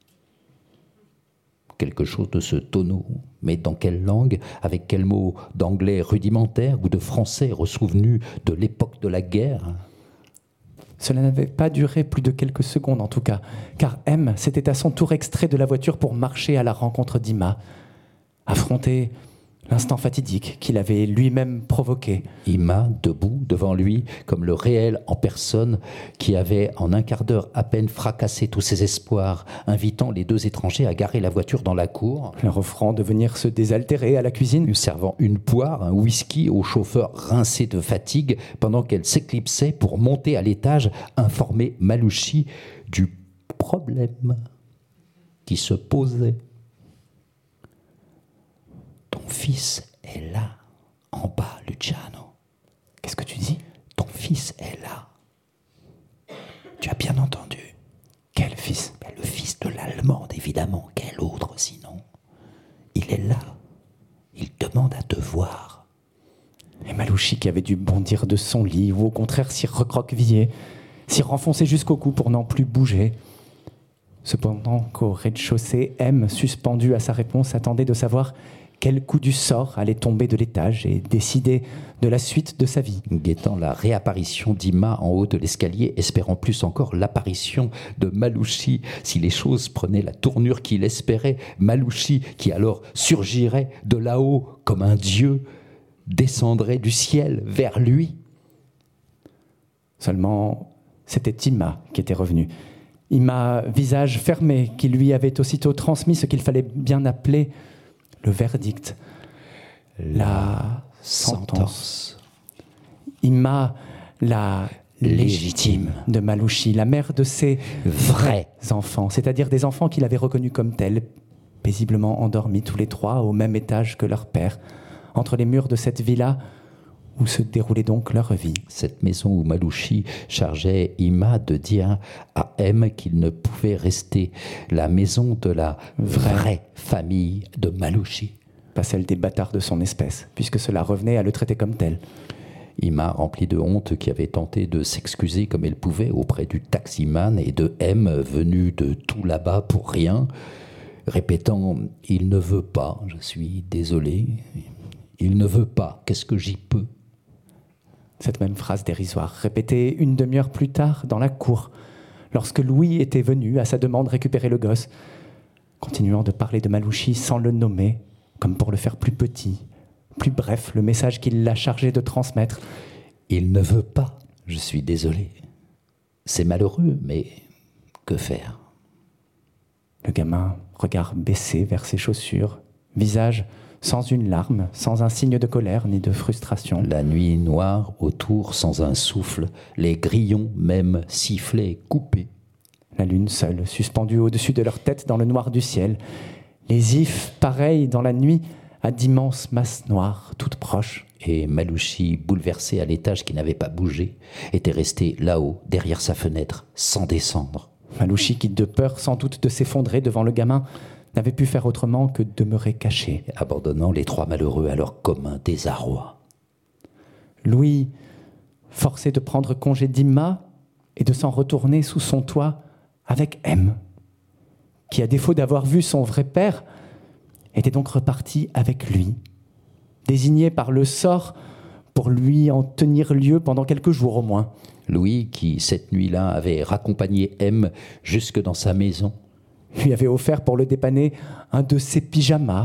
Quelque chose de ce tonneau, mais dans quelle langue, avec quels mots d'anglais rudimentaire ou de français ressouvenu de l'époque de la guerre? Cela n'avait pas duré plus de quelques secondes en tout cas, car M s'était à son tour extrait de la voiture pour marcher à la rencontre d'Ima, affronter l'instant fatidique qu'il avait lui-même provoqué. Ima, debout devant lui, comme le réel en personne, qui avait en un quart d'heure à peine fracassé tous ses espoirs, invitant les deux étrangers à garer la voiture dans la cour. Leur offrant de venir se désaltérer à la cuisine. Servant une poire, un whisky au chauffeur rincé de fatigue, pendant qu'elle s'éclipsait pour monter à l'étage, informer Malouchi du problème qui se posait. Ton fils est là, en bas, Luciano. Qu'est-ce que tu dis? Ton fils est là. Tu as bien entendu. Quel fils? Ben, le fils de l'Allemande, évidemment. Quel autre, sinon? Il est là. Il demande à te voir. Et Malouchi, qui avait dû bondir de son lit, ou au contraire s'y recroqueviller, s'y renfoncer jusqu'au cou pour n'en plus bouger. Cependant qu'au rez-de-chaussée, M, suspendu à sa réponse, attendait de savoir quel coup du sort allait tomber de l'étage et décider de la suite de sa vie. Guettant la réapparition d'Ima en haut de l'escalier, espérant plus encore l'apparition de Malouchi, si les choses prenaient la tournure qu'il espérait, Malouchi qui alors surgirait de là-haut comme un dieu, descendrait du ciel vers lui. Seulement, c'était Ima qui était revenu. Ima, visage fermé, qui lui avait aussitôt transmis ce qu'il fallait bien appeler le verdict, la sentence. Ima, la légitime de Malouchi, la mère de ses vrais enfants, c'est-à-dire des enfants qu'il avait reconnus comme tels, paisiblement endormis tous les trois au même étage que leur père, entre les murs de cette villa où se déroulait donc leur vie. Cette maison où Malouchi chargeait Ima de dire à M qu'il ne pouvait rester, la maison de la vraie, vraie famille de Malouchi. Pas celle des bâtards de son espèce, puisque cela revenait à le traiter comme tel. Ima, remplie de honte, qui avait tenté de s'excuser comme elle pouvait auprès du taximan et de M, venu de tout là-bas pour rien, répétant « Il ne veut pas, je suis désolé, il ne veut pas, qu'est-ce que j'y peux ?» Cette même phrase dérisoire, répétée une demi-heure plus tard dans la cour, lorsque Louis était venu à sa demande récupérer le gosse, continuant de parler de Malouchi sans le nommer, comme pour le faire plus petit, plus bref, le message qu'il l'a chargé de transmettre. Il ne veut pas, je suis désolé. C'est malheureux, mais que faire? Le gamin, regard baissé vers ses chaussures, visage sans une larme, sans un signe de colère ni de frustration. La nuit noire autour, sans un souffle, les grillons même sifflaient, coupés. La lune seule, suspendue au-dessus de leur tête dans le noir du ciel. Les ifs, pareils dans la nuit, à d'immenses masses noires, toutes proches. Et Malouchi, bouleversé à l'étage qui n'avait pas bougé, était resté là-haut, derrière sa fenêtre, sans descendre. Malouchi, qui de peur sans doute de s'effondrer devant le gamin, n'avait pu faire autrement que demeurer caché, abandonnant les trois malheureux à leur commun désarroi. Louis, forcé de prendre congé d'Ima et de s'en retourner sous son toit avec M, qui, à défaut d'avoir vu son vrai père, était donc reparti avec lui, désigné par le sort pour lui en tenir lieu pendant quelques jours au moins. Louis, qui, cette nuit-là, avait raccompagné M jusque dans sa maison, lui avait offert pour le dépanner un de ses pyjamas,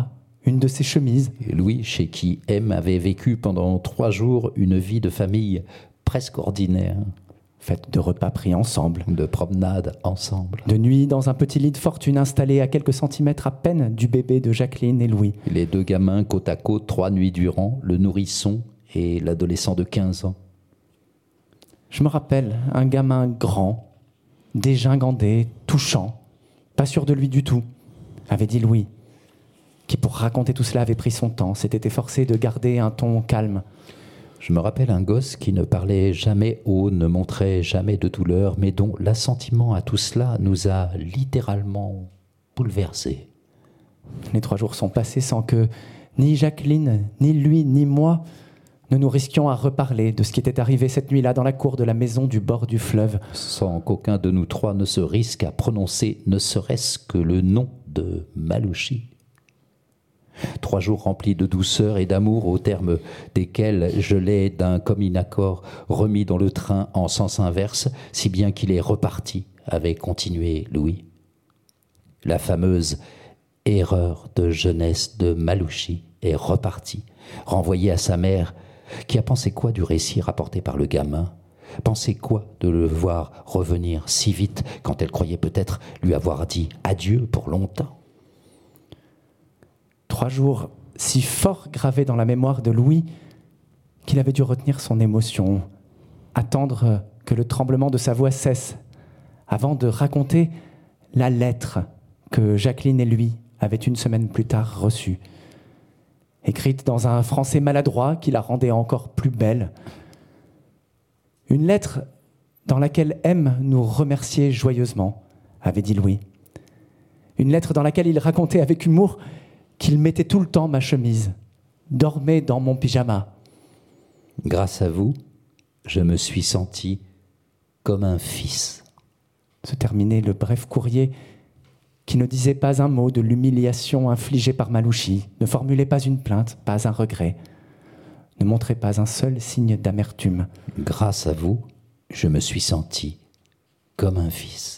une de ses chemises. Et Louis, chez qui M avait vécu pendant trois jours une vie de famille presque ordinaire. Faite de repas pris ensemble. De promenades ensemble. De nuit dans un petit lit de fortune installé à quelques centimètres à peine du bébé de Jacqueline et Louis. Les deux gamins côte à côte, trois nuits durant, le nourrisson et l'adolescent de quinze ans. Je me rappelle un gamin grand, dégingandé, touchant, pas sûr de lui du tout, avait dit Louis, qui pour raconter tout cela avait pris son temps, s'était efforcé de garder un ton calme. Je me rappelle un gosse qui ne parlait jamais haut, ne montrait jamais de douleur, mais dont l'assentiment à tout cela nous a littéralement bouleversés. Les trois jours sont passés sans que ni Jacqueline, ni lui, ni moi ne nous risquions à reparler de ce qui était arrivé cette nuit-là dans la cour de la maison du bord du fleuve. Sans qu'aucun de nous trois ne se risque à prononcer ne serait-ce que le nom de Malouchi. Trois jours remplis de douceur et d'amour au terme desquels je l'ai d'un commun accord remis dans le train en sens inverse, si bien qu'il est reparti, avait continué Louis. La fameuse erreur de jeunesse de Malouchi est repartie, renvoyée à sa mère, qui a pensé quoi du récit rapporté par le gamin ? Pensé quoi de le voir revenir si vite quand elle croyait peut-être lui avoir dit adieu pour longtemps ? Trois jours si fort gravés dans la mémoire de Louis qu'il avait dû retenir son émotion, attendre que le tremblement de sa voix cesse avant de raconter la lettre que Jacqueline et lui avaient une semaine plus tard reçue, écrite dans un français maladroit qui la rendait encore plus belle. Une lettre dans laquelle M nous remerciait joyeusement, avait dit Louis. Une lettre dans laquelle il racontait avec humour qu'il mettait tout le temps ma chemise, dormait dans mon pyjama. Grâce à vous, je me suis senti comme un fils. Se terminait le bref courrier qui ne disait pas un mot de l'humiliation infligée par Malouchi, ne formulait pas une plainte, pas un regret, ne montrait pas un seul signe d'amertume. Grâce à vous, je me suis senti comme un fils.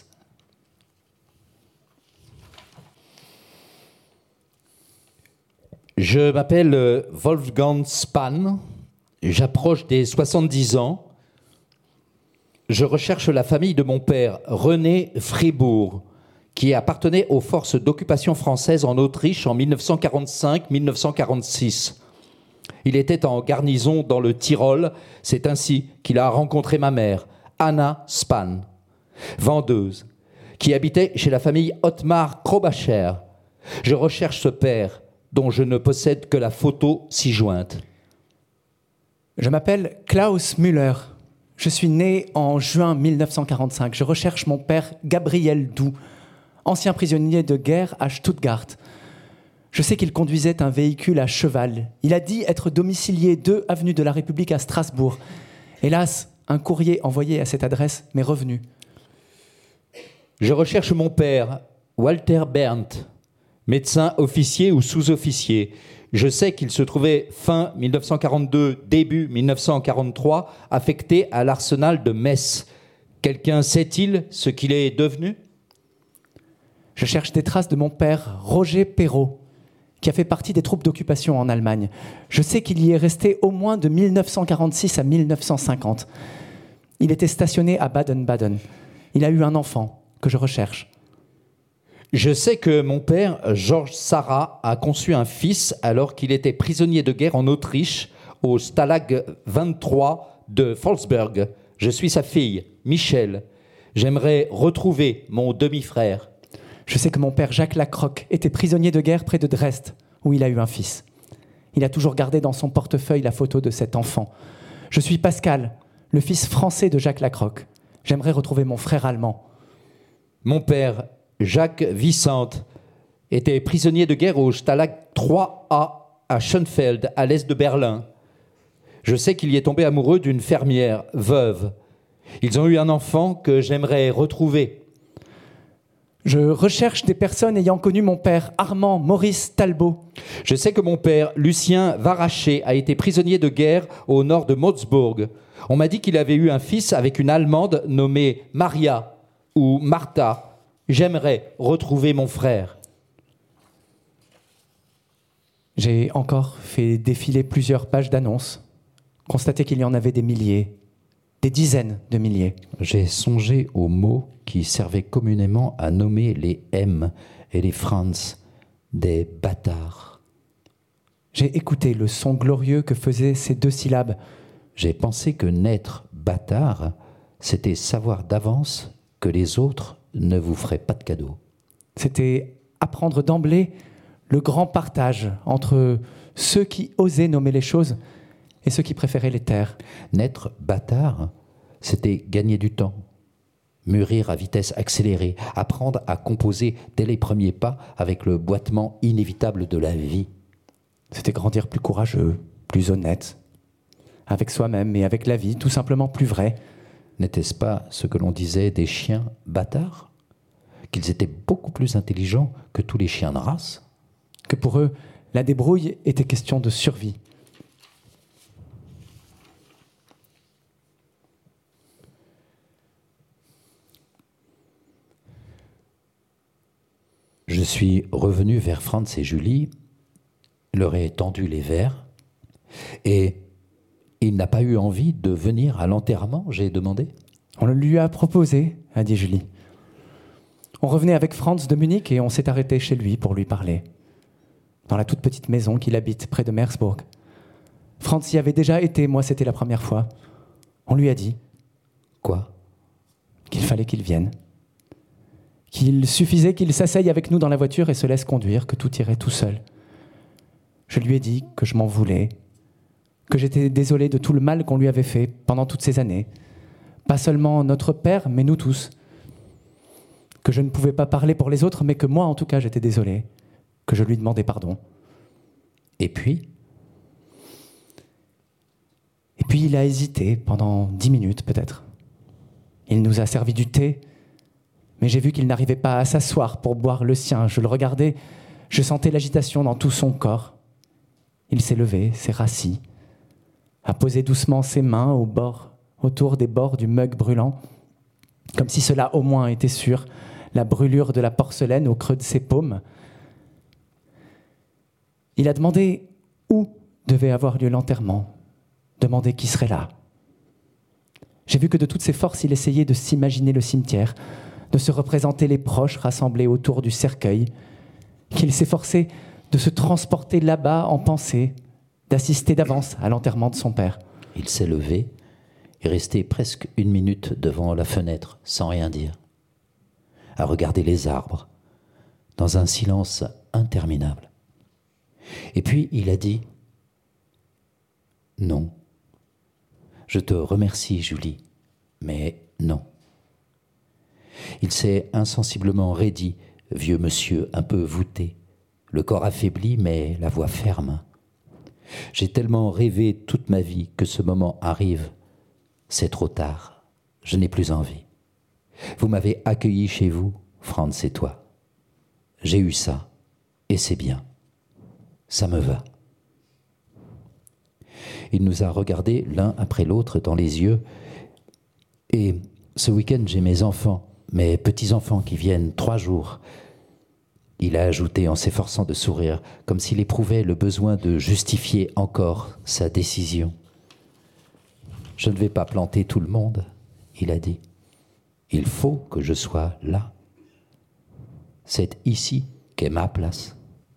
Je m'appelle Wolfgang Spann, j'approche des soixante-dix ans. Je recherche la famille de mon père, René Fribourg, qui appartenait aux forces d'occupation françaises en Autriche en mille neuf cent quarante-cinq mille neuf cent quarante-six. Il était en garnison dans le Tyrol, c'est ainsi qu'il a rencontré ma mère, Anna Spann, vendeuse, qui habitait chez la famille Ottmar Krobacher. Je recherche ce père, dont je ne possède que la photo ci-jointe. Je m'appelle Klaus Müller. Je suis né en juin mille neuf cent quarante-cinq. Je recherche mon père Gabriel Doux, ancien prisonnier de guerre à Stuttgart. Je sais qu'il conduisait un véhicule à cheval. Il a dit être domicilié deux avenue de la République à Strasbourg. Hélas, un courrier envoyé à cette adresse m'est revenu. Je recherche mon père, Walter Berndt, médecin officier ou sous-officier. Je sais qu'il se trouvait fin mille neuf cent quarante-deux, début mille neuf cent quarante-trois, affecté à l'arsenal de Metz. Quelqu'un sait-il ce qu'il est devenu ? Je cherche des traces de mon père, Roger Perrault, qui a fait partie des troupes d'occupation en Allemagne. Je sais qu'il y est resté au moins de mille neuf cent quarante-six à mille neuf cent cinquante. Il était stationné à Baden-Baden. Il a eu un enfant que je recherche. Je sais que mon père, Georges Sarah, a conçu un fils alors qu'il était prisonnier de guerre en Autriche, au Stalag vingt-trois de Volksberg. Je suis sa fille, Michel. J'aimerais retrouver mon demi-frère. Je sais que mon père, Jacques Lacroque, était prisonnier de guerre près de Dresde, où il a eu un fils. Il a toujours gardé dans son portefeuille la photo de cet enfant. Je suis Pascal, le fils français de Jacques Lacroque. J'aimerais retrouver mon frère allemand. Mon père, Jacques Vicente, était prisonnier de guerre au Stalag trois A à Schönfeld, à l'est de Berlin. Je sais qu'il y est tombé amoureux d'une fermière, veuve. Ils ont eu un enfant que j'aimerais retrouver. Je recherche des personnes ayant connu mon père, Armand Maurice Talbot. Je sais que mon père, Lucien Varaché, a été prisonnier de guerre au nord de Motzburg. On m'a dit qu'il avait eu un fils avec une Allemande nommée Maria ou Martha. J'aimerais retrouver mon frère. J'ai encore fait défiler plusieurs pages d'annonces, constaté qu'il y en avait des milliers, des dizaines de milliers. J'ai songé aux mots qui servaient communément à nommer les M et les Franz, des bâtards. J'ai écouté le son glorieux que faisaient ces deux syllabes. J'ai pensé que naître bâtard, c'était savoir d'avance que les autres ne vous feraient pas de cadeau. C'était apprendre d'emblée le grand partage entre ceux qui osaient nommer les choses et ceux qui préféraient les taire. Naître bâtard, c'était gagner du temps, mûrir à vitesse accélérée, apprendre à composer dès les premiers pas avec le boitement inévitable de la vie. C'était grandir plus courageux, plus honnête, avec soi-même et avec la vie, tout simplement plus vrai. N'était-ce pas ce que l'on disait des chiens bâtards ? Qu'ils étaient beaucoup plus intelligents que tous les chiens de race ? Que pour eux, la débrouille était question de survie. Je suis revenu vers Franz et Julie, leur ai tendu les verres, et il n'a pas eu envie de venir à l'enterrement, j'ai demandé. On le lui a proposé, a dit Julie. On revenait avec Franz de Munich et on s'est arrêté chez lui pour lui parler. Dans la toute petite maison qu'il habite près de Meersburg. Franz y avait déjà été, moi c'était la première fois. On lui a dit. Quoi ? Qu'il fallait qu'il vienne. Qu'il suffisait qu'il s'asseye avec nous dans la voiture et se laisse conduire, que tout irait tout seul. Je lui ai dit que je m'en voulais, que j'étais désolé de tout le mal qu'on lui avait fait pendant toutes ces années. Pas seulement notre père, mais nous tous. Que je ne pouvais pas parler pour les autres, mais que moi, en tout cas, j'étais désolé. Que je lui demandais pardon. Et puis ? Et puis il a hésité pendant dix minutes, peut-être. Il nous a servi du thé, mais j'ai vu qu'il n'arrivait pas à s'asseoir pour boire le sien. Je le regardais, je sentais l'agitation dans tout son corps. Il s'est levé, s'est rassis, a posé doucement ses mains au bord, autour des bords du mug brûlant, comme si cela au moins était sûr, la brûlure de la porcelaine au creux de ses paumes. Il a demandé où devait avoir lieu l'enterrement, demandé qui serait là. J'ai vu que de toutes ses forces, il essayait de s'imaginer le cimetière, de se représenter les proches rassemblés autour du cercueil, qu'il s'efforçait de se transporter là-bas en pensée, d'assister d'avance à l'enterrement de son père. Il s'est levé et resté presque une minute devant la fenêtre, sans rien dire, à regarder les arbres, dans un silence interminable. Et puis il a dit « Non, je te remercie, Julie, mais non. » Il s'est insensiblement raidi, vieux monsieur un peu voûté, le corps affaibli mais la voix ferme. J'ai tellement rêvé toute ma vie que ce moment arrive. C'est trop tard, je n'ai plus envie. Vous m'avez accueilli chez vous, Franz et toi. J'ai eu ça, et c'est bien. Ça me va. Il nous a regardés l'un après l'autre dans les yeux. Et ce week-end, j'ai mes enfants, mes petits-enfants qui viennent trois jours. Il a ajouté en s'efforçant de sourire, comme s'il éprouvait le besoin de justifier encore sa décision. « Je ne vais pas planter tout le monde, » il a dit. « Il faut que je sois là. C'est ici qu'est ma place. »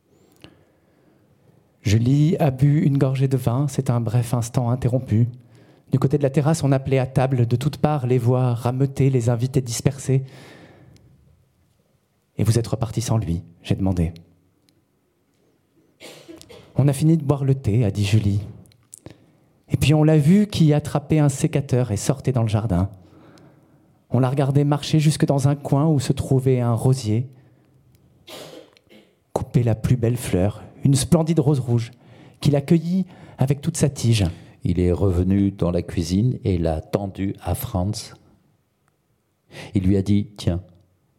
Julie a bu une gorgée de vin, c'est un bref instant interrompu. Du côté de la terrasse, on appelait à table de toutes parts, les voix rameuter, les invités dispersés. Et vous êtes reparti sans lui, j'ai demandé. On a fini de boire le thé, a dit Julie. Et puis on l'a vu qui attrapait un sécateur et sortait dans le jardin. On l'a regardé marcher jusque dans un coin où se trouvait un rosier, couper la plus belle fleur, une splendide rose rouge, qu'il a cueillie avec toute sa tige. Il est revenu dans la cuisine et l'a tendue à Franz. Il lui a dit « Tiens ».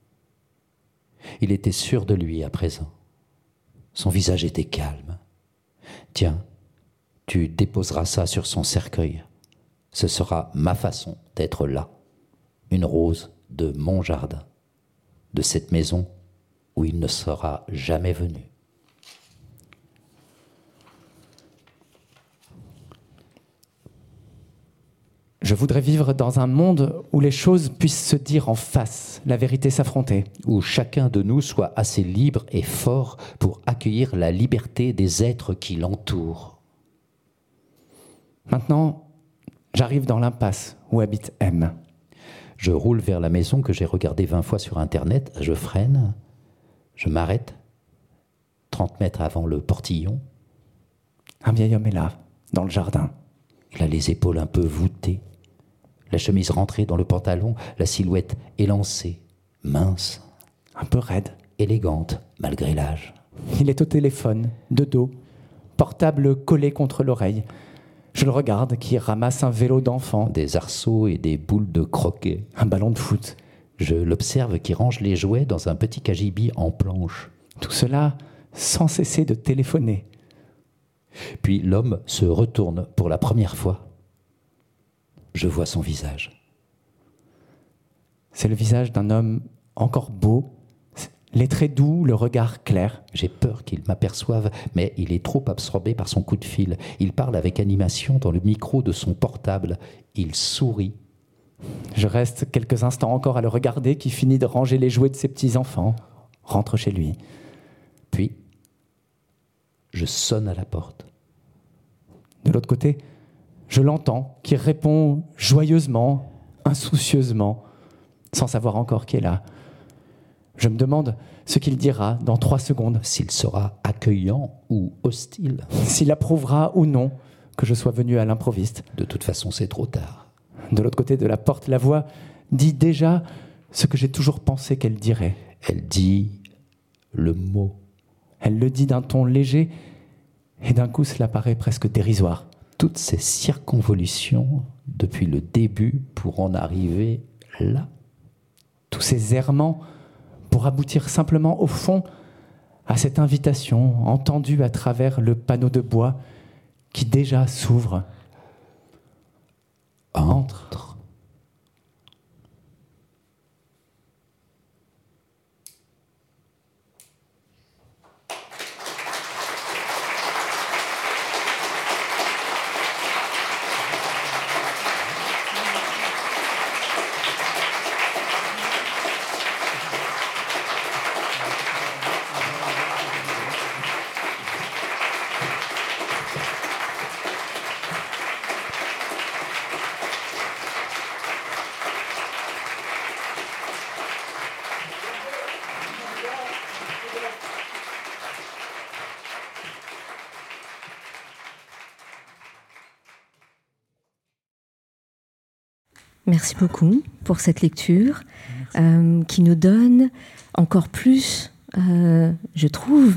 Il était sûr de lui à présent. Son visage était calme. « Tiens, tu déposeras ça sur son cercueil. Ce sera ma façon d'être là. Une rose de mon jardin, de cette maison où il ne sera jamais venu. » Je voudrais vivre dans un monde où les choses puissent se dire en face, la vérité s'affronter. Où chacun de nous soit assez libre et fort pour accueillir la liberté des êtres qui l'entourent. Maintenant, j'arrive dans l'impasse où habite M. Je roule vers la maison que j'ai regardée vingt fois sur Internet, je freine, je m'arrête, trente mètres avant le portillon. Un vieil homme est là, dans le jardin. Il a les épaules un peu voûtées, la chemise rentrée dans le pantalon, la silhouette élancée, mince. Un peu raide. Élégante, malgré l'âge. Il est au téléphone, de dos, portable collé contre l'oreille. Je le regarde, qui ramasse un vélo d'enfant. Des arceaux et des boules de croquet. Un ballon de foot. Je l'observe qui range les jouets dans un petit cagibi en planche. Tout cela sans cesser de téléphoner. Puis l'homme se retourne pour la première fois. Je vois son visage. C'est le visage d'un homme encore beau, les traits doux, le regard clair. J'ai peur qu'il m'aperçoive, mais il est trop absorbé par son coup de fil. Il parle avec animation dans le micro de son portable. Il sourit. Je reste quelques instants encore à le regarder, qui finit de ranger les jouets de ses petits-enfants, rentre chez lui. Puis, je sonne à la porte. De l'autre côté, je l'entends, qui répond joyeusement, insoucieusement, sans savoir encore qui est là. Je me demande ce qu'il dira dans trois secondes. S'il sera accueillant ou hostile. S'il approuvera ou non que je sois venu à l'improviste. De toute façon, c'est trop tard. De l'autre côté de la porte, la voix dit déjà ce que j'ai toujours pensé qu'elle dirait. Elle dit le mot. Elle le dit d'un ton léger, et d'un coup, cela paraît presque dérisoire. Toutes ces circonvolutions, depuis le début, pour en arriver là. Tous ces errements, pour aboutir simplement au fond à cette invitation entendue à travers le panneau de bois qui déjà s'ouvre. Entre. Merci beaucoup pour cette lecture euh, qui nous donne encore plus, euh, je trouve,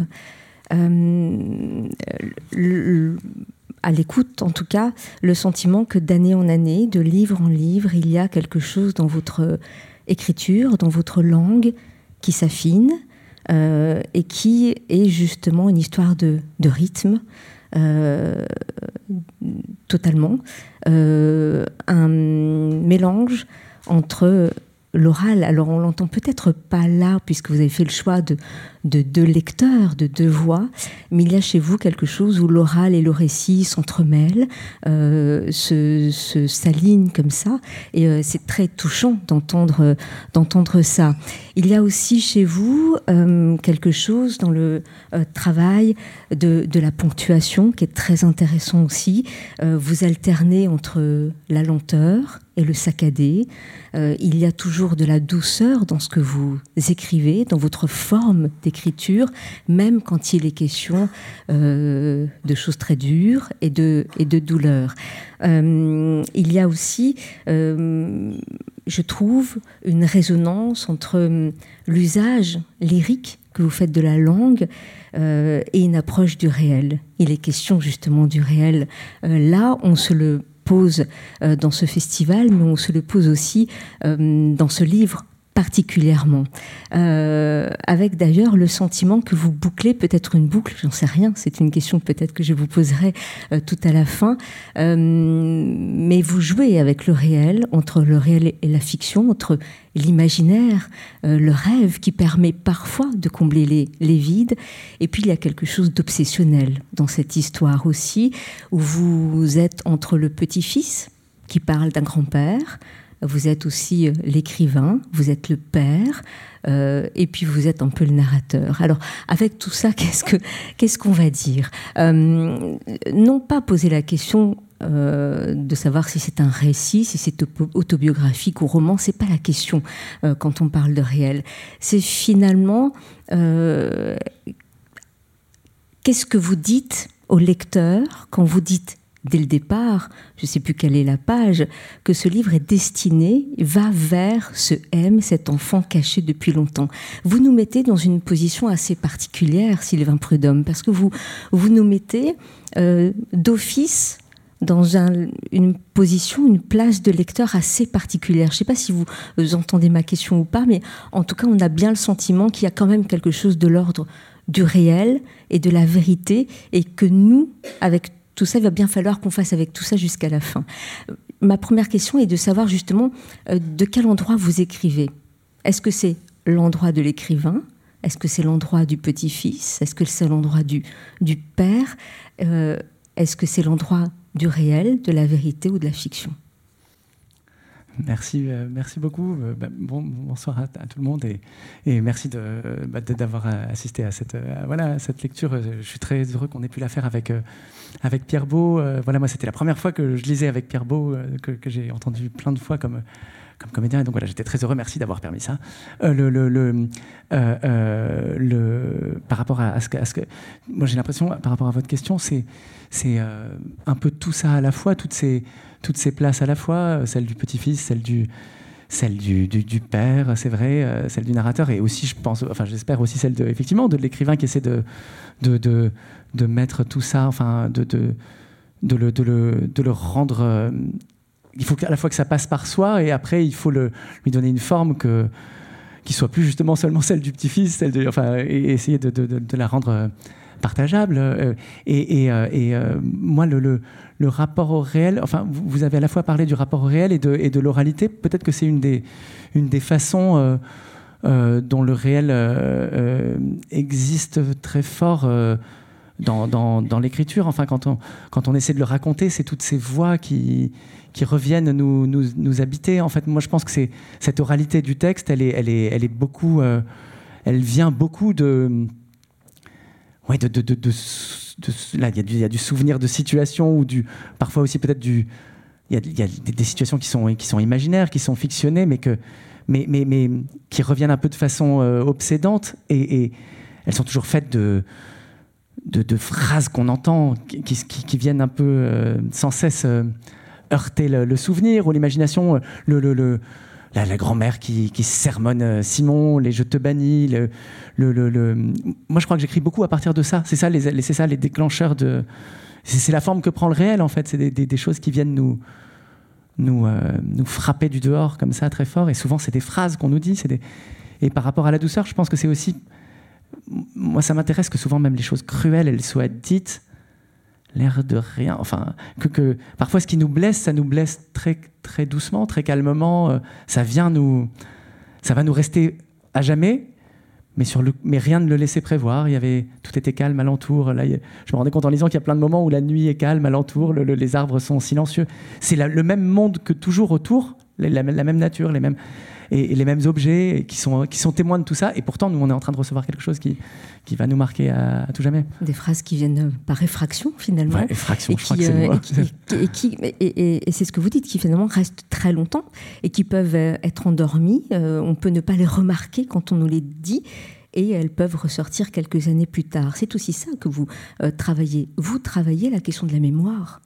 euh, le, à l'écoute en tout cas, le sentiment que d'année en année, de livre en livre, il y a quelque chose dans votre écriture, dans votre langue qui s'affine euh, et qui est justement une histoire de, de rythme, Euh, totalement, euh, un mélange entre l'oral, alors on l'entend peut-être pas là, puisque vous avez fait le choix de, de deux lecteurs, de deux voix, mais il y a chez vous quelque chose où l'oral et le récit s'entremêlent, euh, se, se, s'alignent comme ça, et euh, c'est très touchant d'entendre, d'entendre ça. Il y a aussi chez vous euh, quelque chose dans le euh, travail de, de la ponctuation qui est très intéressant aussi. Euh, vous alternez entre la lenteur et le saccadé. Euh, il y a toujours de la douceur dans ce que vous écrivez, dans votre forme d'écriture, même quand il est question euh, de choses très dures et de, et de douleur. Euh, il y a aussi, euh, je trouve, une résonance entre l'usage lyrique que vous faites de la langue euh, et une approche du réel. Il est question justement du réel. Euh, là, on se le pose euh, dans ce festival, mais on se le pose aussi euh, dans ce livre particulièrement, euh, avec d'ailleurs le sentiment que vous bouclez peut-être une boucle, j'en sais rien, c'est une question peut-être que je vous poserai euh, tout à la fin, euh, mais vous jouez avec le réel, entre le réel et la fiction, entre l'imaginaire, euh, le rêve qui permet parfois de combler les, les vides, et puis il y a quelque chose d'obsessionnel dans cette histoire aussi, où vous êtes entre le petit-fils qui parle d'un grand-père. Vous êtes aussi euh, l'écrivain, vous êtes le père, euh, et puis vous êtes un peu le narrateur. Alors, avec tout ça, qu'est-ce que, qu'est-ce qu'on va dire ? euh, Non pas poser la question euh, de savoir si c'est un récit, si c'est autobiographique ou roman, c'est pas la question euh, quand on parle de réel. C'est finalement euh, qu'est-ce que vous dites au lecteur quand vous dites dès le départ, je ne sais plus quelle est la page, que ce livre est destiné, va vers ce M, cet enfant caché depuis longtemps. Vous nous mettez dans une position assez particulière, Sylvain Prudhomme, parce que vous, vous nous mettez euh, d'office dans un, une position, une place de lecteur assez particulière. Je ne sais pas si vous, vous entendez ma question ou pas, mais en tout cas, on a bien le sentiment qu'il y a quand même quelque chose de l'ordre du réel et de la vérité, et que nous, avec tout ça, il va bien falloir qu'on fasse avec tout ça jusqu'à la fin. Ma première question est de savoir justement euh, de quel endroit vous écrivez. Est-ce que c'est l'endroit de l'écrivain ? Est-ce que c'est l'endroit du petit-fils ? Est-ce que c'est l'endroit du, du père ? euh, Est-ce que c'est l'endroit du réel, de la vérité ou de la fiction ? Merci, euh, merci beaucoup. Euh, bah, bon, bonsoir à, à tout le monde et, et merci de, bah, d'avoir assisté à cette, euh, voilà, cette lecture. Je suis très heureux qu'on ait pu la faire avec, euh, avec Pierre Beau. Euh, voilà, moi, c'était la première fois que je lisais avec Pierre Beau, euh, que, que j'ai entendu plein de fois comme, comme comédien. Et donc voilà, j'étais très heureux. Merci d'avoir permis ça. Euh, le, le, le, euh, euh, le, par rapport à, à, ce que, à ce que... Moi, j'ai l'impression, par rapport à votre question, c'est, c'est euh, un peu tout ça à la fois, toutes ces... toutes ces places à la fois, celle du petit-fils, celle du, celle du, du, du père, c'est vrai, euh, celle du narrateur, et aussi, je pense, enfin, j'espère aussi celle de, effectivement, de l'écrivain qui essaie de, de, de, de mettre tout ça, enfin, de, de, de, le, de, le, de le rendre. Euh, il faut à la fois que ça passe par soi, et après, il faut le, lui donner une forme que, qui soit plus justement seulement celle du petit-fils, celle de, enfin, et essayer de, de, de, de la rendre partageable. Euh, et, et, euh, et euh, moi, le, le Le rapport au réel, enfin, vous avez à la fois parlé du rapport au réel et de, et de l'oralité. Peut-être que c'est une des, une des façons euh, euh, dont le réel euh, euh, existe très fort euh, dans, dans, dans l'écriture. Enfin, quand on, quand on essaie de le raconter, c'est toutes ces voix qui, qui reviennent nous, nous, nous habiter. En fait, moi, je pense que c'est, cette oralité du texte, elle est, elle est, elle est beaucoup... Euh, elle vient beaucoup de... Ouais, de... de, de, de De, là, il y, y a du souvenir de situation ou du, parfois aussi peut-être du, il y a, y a des, des situations qui sont qui sont imaginaires, qui sont fictionnées, mais que, mais mais mais qui reviennent un peu de façon euh, obsédante et, et elles sont toujours faites de de, de phrases qu'on entend qui, qui, qui viennent un peu euh, sans cesse euh, heurter le, le souvenir ou l'imagination, le le, le La, la grand-mère qui, qui sermonne Simon, les je te bannis. Le, le, le, le... Moi, je crois que j'écris beaucoup à partir de ça. C'est ça, les, les, c'est ça, les déclencheurs de. C'est, c'est la forme que prend le réel, en fait. C'est des, des, des choses qui viennent nous, nous, euh, nous frapper du dehors, comme ça, très fort. Et souvent, c'est des phrases qu'on nous dit. C'est des... Et par rapport à la douceur, je pense que c'est aussi. Moi, ça m'intéresse que souvent, même les choses cruelles, elles soient dites. L'air de rien, enfin, que, que parfois ce qui nous blesse, ça nous blesse très, très doucement, très calmement, euh, ça vient nous, ça va nous rester à jamais, mais, sur le, mais rien ne le laissait prévoir, il y avait, tout était calme alentour, là, il, je me rendais compte en lisant qu'il y a plein de moments où la nuit est calme alentour, le, le, les arbres sont silencieux, c'est la, le même monde que toujours autour, la, la, la même nature, les mêmes, et, et les mêmes objets qui sont, qui sont témoins de tout ça, et pourtant nous on est en train de recevoir quelque chose qui, qui va nous marquer à, à tout jamais. Des phrases qui viennent par effraction finalement. Ouais, effraction, et je crois qui, que c'est le mot. Et, qui, et, qui, et, et, et c'est ce que vous dites, qui finalement restent très longtemps et qui peuvent être endormies. Euh, on peut ne pas les remarquer quand on nous les dit et elles peuvent ressortir quelques années plus tard. C'est aussi ça que vous euh, travaillez. Vous travaillez la question de la mémoire.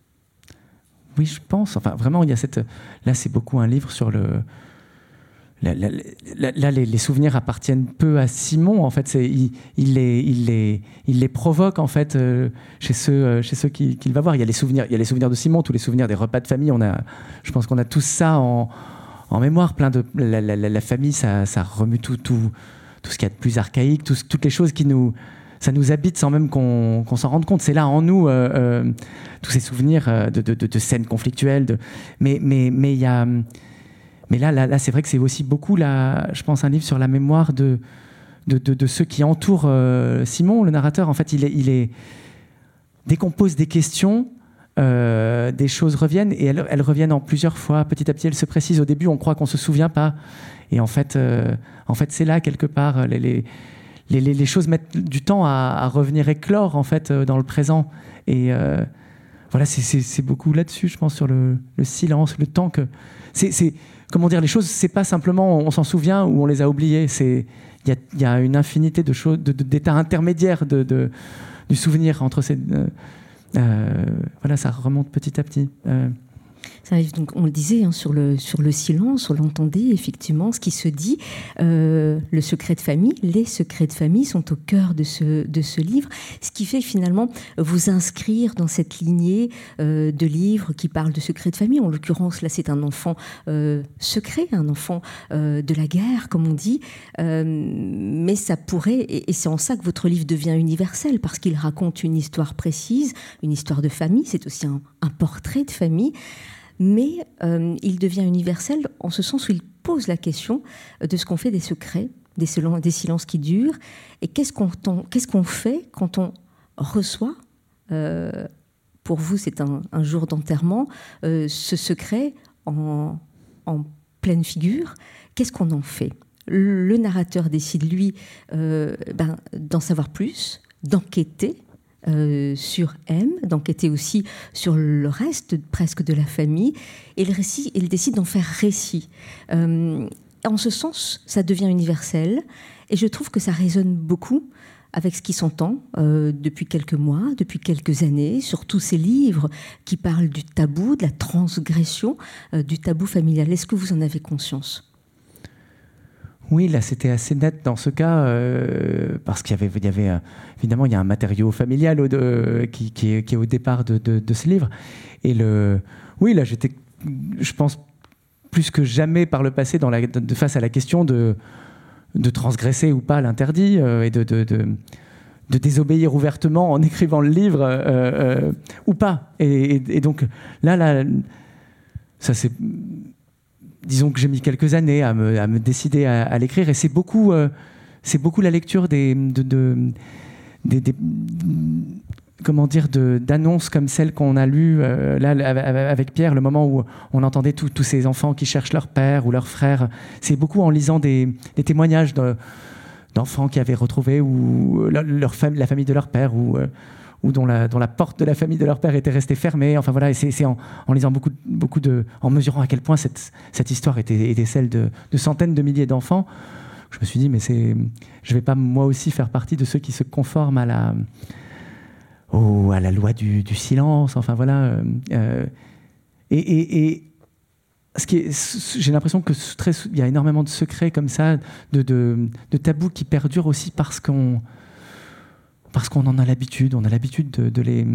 Oui, je pense. Enfin, vraiment, il y a cette. Là, c'est beaucoup un livre sur le. Là, là, là, là les, les souvenirs appartiennent peu à Simon. En fait, c'est, il, il, les, il, les, il les provoque en fait euh, chez ceux, euh, chez ceux qu'il, qu'il va voir. Il y a les souvenirs, il y a les souvenirs de Simon, tous les souvenirs des repas de famille. On a, je pense qu'on a tous ça en, en mémoire. Plein de la, la, la famille, ça, ça remue tout, tout, tout ce qu'il y a de plus archaïque, tout, toutes les choses qui nous, ça nous habite sans même qu'on, qu'on s'en rende compte. C'est là en nous euh, euh, tous ces souvenirs de, de, de, de scènes conflictuelles. De, mais, mais, mais il y a Mais là, là, là, c'est vrai que c'est aussi beaucoup, là, je pense, un livre sur la mémoire de, de, de, de ceux qui entourent euh, Simon, le narrateur. En fait, il est, il est... dès qu'on pose des questions, euh, des choses reviennent, et elles, elles reviennent en plusieurs fois. Petit à petit, elles se précisent. Au début, on croit qu'on ne se souvient pas. Et en fait, euh, en fait c'est là, quelque part. Les, les, les, les choses mettent du temps à, à revenir éclore, en fait, dans le présent. Et euh, voilà, c'est, c'est, c'est beaucoup là-dessus, je pense, sur le, le silence, le temps que... C'est, c'est, comment dire, les choses, c'est pas simplement on s'en souvient ou on les a oubliées. C'est, il y a, y a une infinité de choses, de, de, d'états intermédiaires de, de, du souvenir entre ces... Euh, euh, voilà, ça remonte petit à petit. Euh, Ça arrive, donc, on le disait, hein, sur, le, sur le silence, on l'entendait effectivement, ce qui se dit, euh, le secret de famille, les secrets de famille sont au cœur de ce, de ce livre, ce qui fait finalement vous inscrire dans cette lignée euh, de livres qui parlent de secrets de famille. En l'occurrence, là, c'est un enfant euh, secret, un enfant euh, de la guerre, comme on dit, euh, mais ça pourrait, et, et c'est en ça que votre livre devient universel, parce qu'il raconte une histoire précise, une histoire de famille, c'est aussi un, un portrait de famille. Mais euh, il devient universel en ce sens où il pose la question de ce qu'on fait des secrets, des, silences, des silences qui durent, et qu'est-ce qu'on, qu'est-ce qu'on fait quand on reçoit, euh, pour vous c'est un, un jour d'enterrement, euh, ce secret en, en pleine figure, qu'est-ce qu'on en fait ? Le narrateur décide, lui, euh, ben, d'en savoir plus, d'enquêter, Euh, sur M, d'enquêter aussi sur le reste de, presque de la famille, et le récit, il décide d'en faire récit. Euh, en ce sens, ça devient universel, et je trouve que ça résonne beaucoup avec ce qui s'entend euh, depuis quelques mois, depuis quelques années, sur tous ces livres qui parlent du tabou, de la transgression, euh, du tabou familial. Est-ce que vous en avez conscience ? Oui, là, c'était assez net dans ce cas, euh, parce qu'il y avait, il y avait euh, évidemment, il y a un matériau familial au, de, qui, qui, est, qui est au départ de, de, de ce livre. Et le, oui, là, j'étais, je pense, plus que jamais par le passé dans la, de, face à la question de, de transgresser ou pas l'interdit euh, et de, de, de, de désobéir ouvertement en écrivant le livre euh, euh, ou pas. Et, et, et donc là, là, ça c'est... Disons que j'ai mis quelques années à me, à me décider à, à l'écrire, et c'est beaucoup, euh, c'est beaucoup la lecture des, de, de, des, des comment dire, de, d'annonces comme celle qu'on a lues euh, là avec Pierre, le moment où on entendait tous ces enfants qui cherchent leur père ou leur frère. C'est beaucoup en lisant des, des témoignages de, d'enfants qui avaient retrouvé ou leur, leur fam- la famille de leur père ou euh, ou dont la, dont la porte de la famille de leur père était restée fermée. Enfin voilà, et c'est, c'est en, en lisant beaucoup, beaucoup de, en mesurant à quel point cette, cette histoire était, était celle de, de centaines de milliers d'enfants, je me suis dit, mais c'est, je vais pas moi aussi faire partie de ceux qui se conforment à la, au, à la loi du, du silence. Enfin voilà, euh, et, et, et ce qui est, j'ai l'impression que très, il y a énormément de secrets comme ça, de, de, de tabous qui perdurent aussi parce qu'on Parce qu'on en a l'habitude, on a l'habitude de, de les,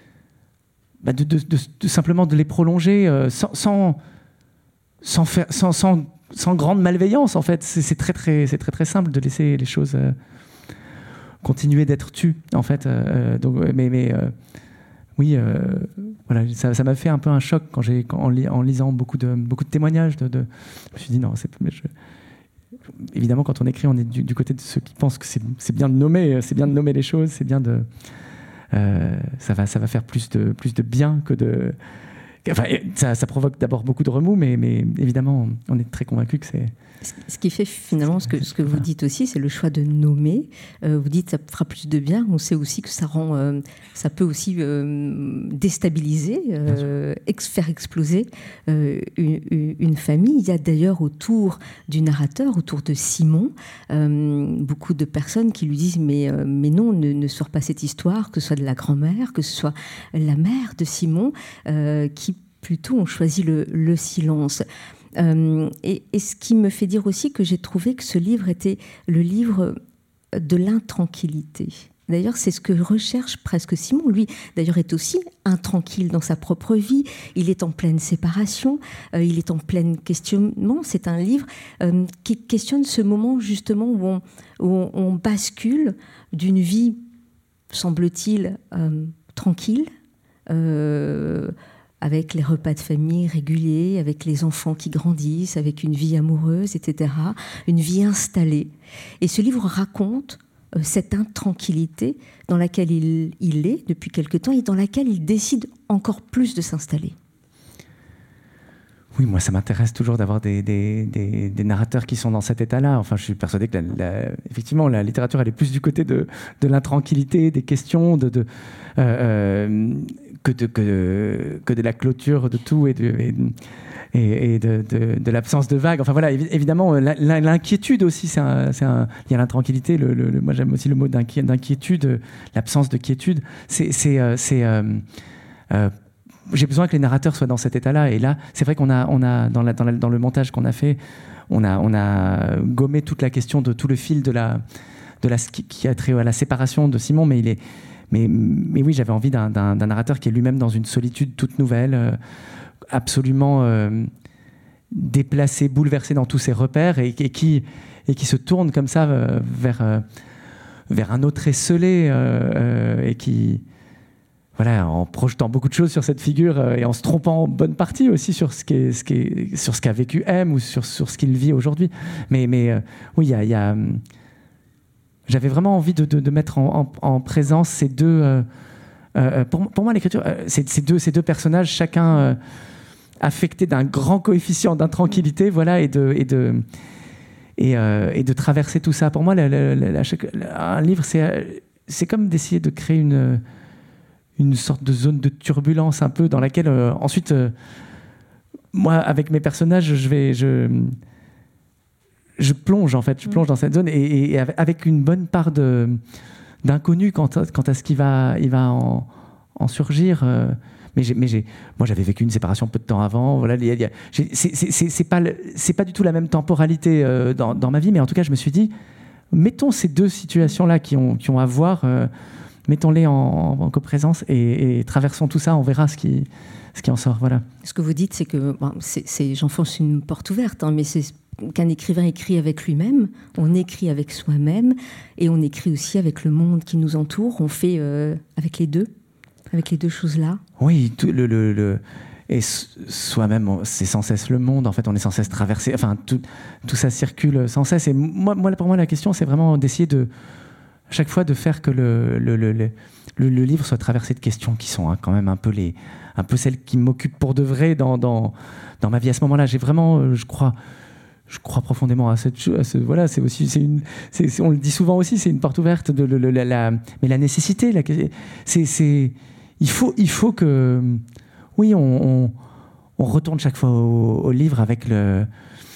bah de, de, de, de simplement de les prolonger euh, sans, sans, sans, faire, sans, sans, sans grande malveillance en fait. C'est, c'est très très, c'est très très simple de laisser les choses euh, continuer d'être tues en fait. Euh, donc, mais mais euh, oui, euh, voilà, ça, ça m'a fait un peu un choc quand j'ai, quand, en, li, en lisant beaucoup de beaucoup de témoignages. De, de, je me suis dit non, c'est je, évidemment, quand on écrit, on est du, du côté de ceux qui pensent que c'est, c'est bien de nommer, c'est bien de nommer les choses, c'est bien de, euh, ça va, ça va faire plus de, plus de bien que de, enfin, ça, ça provoque d'abord beaucoup de remous, mais, mais évidemment, on est très convaincus que c'est. Ce qui fait finalement ce que, ce que vous dites aussi, c'est le choix de nommer. Euh, vous dites ça fera plus de bien. On sait aussi que ça rend, euh, ça peut aussi euh, déstabiliser, euh, ex- faire exploser euh, une, une famille. Il y a d'ailleurs autour du narrateur, autour de Simon, euh, beaucoup de personnes qui lui disent mais, euh, mais non, ne, ne sort pas cette histoire, que ce soit de la grand-mère, que ce soit la mère de Simon, euh, qui plutôt ont choisi le, le silence. Euh, et, et ce qui me fait dire aussi que j'ai trouvé que ce livre était le livre de l'intranquillité. D'ailleurs, c'est ce que recherche presque Simon. Lui, d'ailleurs, est aussi intranquille dans sa propre vie. Il est en pleine séparation, euh, il est en plein questionnement. C'est un livre euh, qui questionne ce moment justement où on, où on, on bascule d'une vie, semble-t-il, euh, tranquille, euh, avec les repas de famille réguliers, avec les enfants qui grandissent, avec une vie amoureuse, et cetera, une vie installée. Et ce livre raconte euh, cette intranquillité dans laquelle il, il est depuis quelque temps et dans laquelle il décide encore plus de s'installer. Oui, moi, ça m'intéresse toujours d'avoir des, des, des, des narrateurs qui sont dans cet état-là. Enfin, je suis persuadé que, la, la, effectivement, la littérature, elle est plus du côté de, de l'intranquillité, des questions, de, de, euh, que, de, que, que de la clôture de tout et de, et, et de, de, de l'absence de vagues. Enfin, voilà, évidemment, l'inquiétude aussi, c'est un, c'est un, il y a l'intranquillité. Le, le, le, moi, j'aime aussi le mot d'inqui, d'inquiétude, l'absence de quiétude. C'est... c'est, c'est euh, euh, j'ai besoin que les narrateurs soient dans cet état-là. Et là, c'est vrai qu'on a, on a dans, la, dans, la, dans le montage qu'on a fait, on a, on a gommé toute la question de tout le fil de la, de la, qui a trait à la séparation de Simon. Mais, il est, mais, mais oui, j'avais envie d'un, d'un, d'un narrateur qui est lui-même dans une solitude toute nouvelle, euh, absolument euh, déplacé, bouleversé dans tous ses repères et, et, qui, et qui se tourne comme ça euh, vers, euh, vers un autre esselé euh, euh, et qui... Voilà, en projetant beaucoup de choses sur cette figure euh, et en se trompant en bonne partie aussi sur ce qu'est, ce qu'est, sur ce qu'a vécu M ou sur, sur ce qu'il vit aujourd'hui. Mais, mais euh, oui, il y a, y a, j'avais vraiment envie de, de, de mettre en, en, en présence ces deux... Euh, euh, pour, pour moi, l'écriture, euh, c'est, ces, deux, ces deux personnages, chacun euh, affecté d'un grand coefficient d'intranquillité, voilà, et de... Et de et, euh, et de traverser tout ça. Pour moi, la, la, la, la, un livre, c'est, c'est comme d'essayer de créer une... une sorte de zone de turbulence un peu dans laquelle euh, ensuite euh, moi avec mes personnages je vais je je plonge en fait je plonge dans cette zone et, et avec une bonne part de d'inconnu quant à, quant à ce qui va il va en, en surgir euh, mais j'ai mais j'ai moi j'avais vécu une séparation peu de temps avant voilà il y a, il y a, c'est, c'est c'est c'est pas le, c'est pas du tout la même temporalité euh, dans dans ma vie mais en tout cas je me suis dit mettons ces deux situations là qui ont qui ont à voir euh, mettons-les en, en coprésence et, et traversons tout ça, on verra ce qui, ce qui en sort. Voilà. Ce que vous dites, c'est que, bon, c'est, c'est, j'enfonce une porte ouverte, hein, mais c'est qu'un écrivain écrit avec lui-même, on écrit avec soi-même, et on écrit aussi avec le monde qui nous entoure, on fait euh, avec les deux, avec les deux choses-là. Oui, tout, le, le, le, et soi-même, c'est sans cesse le monde, en fait, on est sans cesse traversé, enfin, tout, tout ça circule sans cesse, et moi, moi, pour moi, la question, c'est vraiment d'essayer de chaque fois de faire que le, le, le, le, le livre soit traversé de questions qui sont hein, quand même un peu, les, un peu celles qui m'occupent pour de vrai dans, dans, dans ma vie à ce moment-là. J'ai vraiment, je crois, je crois profondément à cette chose. Ce, voilà, c'est aussi, c'est une, c'est, on le dit souvent aussi, c'est une porte ouverte. De, de, de, la, la, mais la nécessité, la, c'est, c'est, il faut, il faut que, oui, on, on, on retourne chaque fois au, au livre avec le.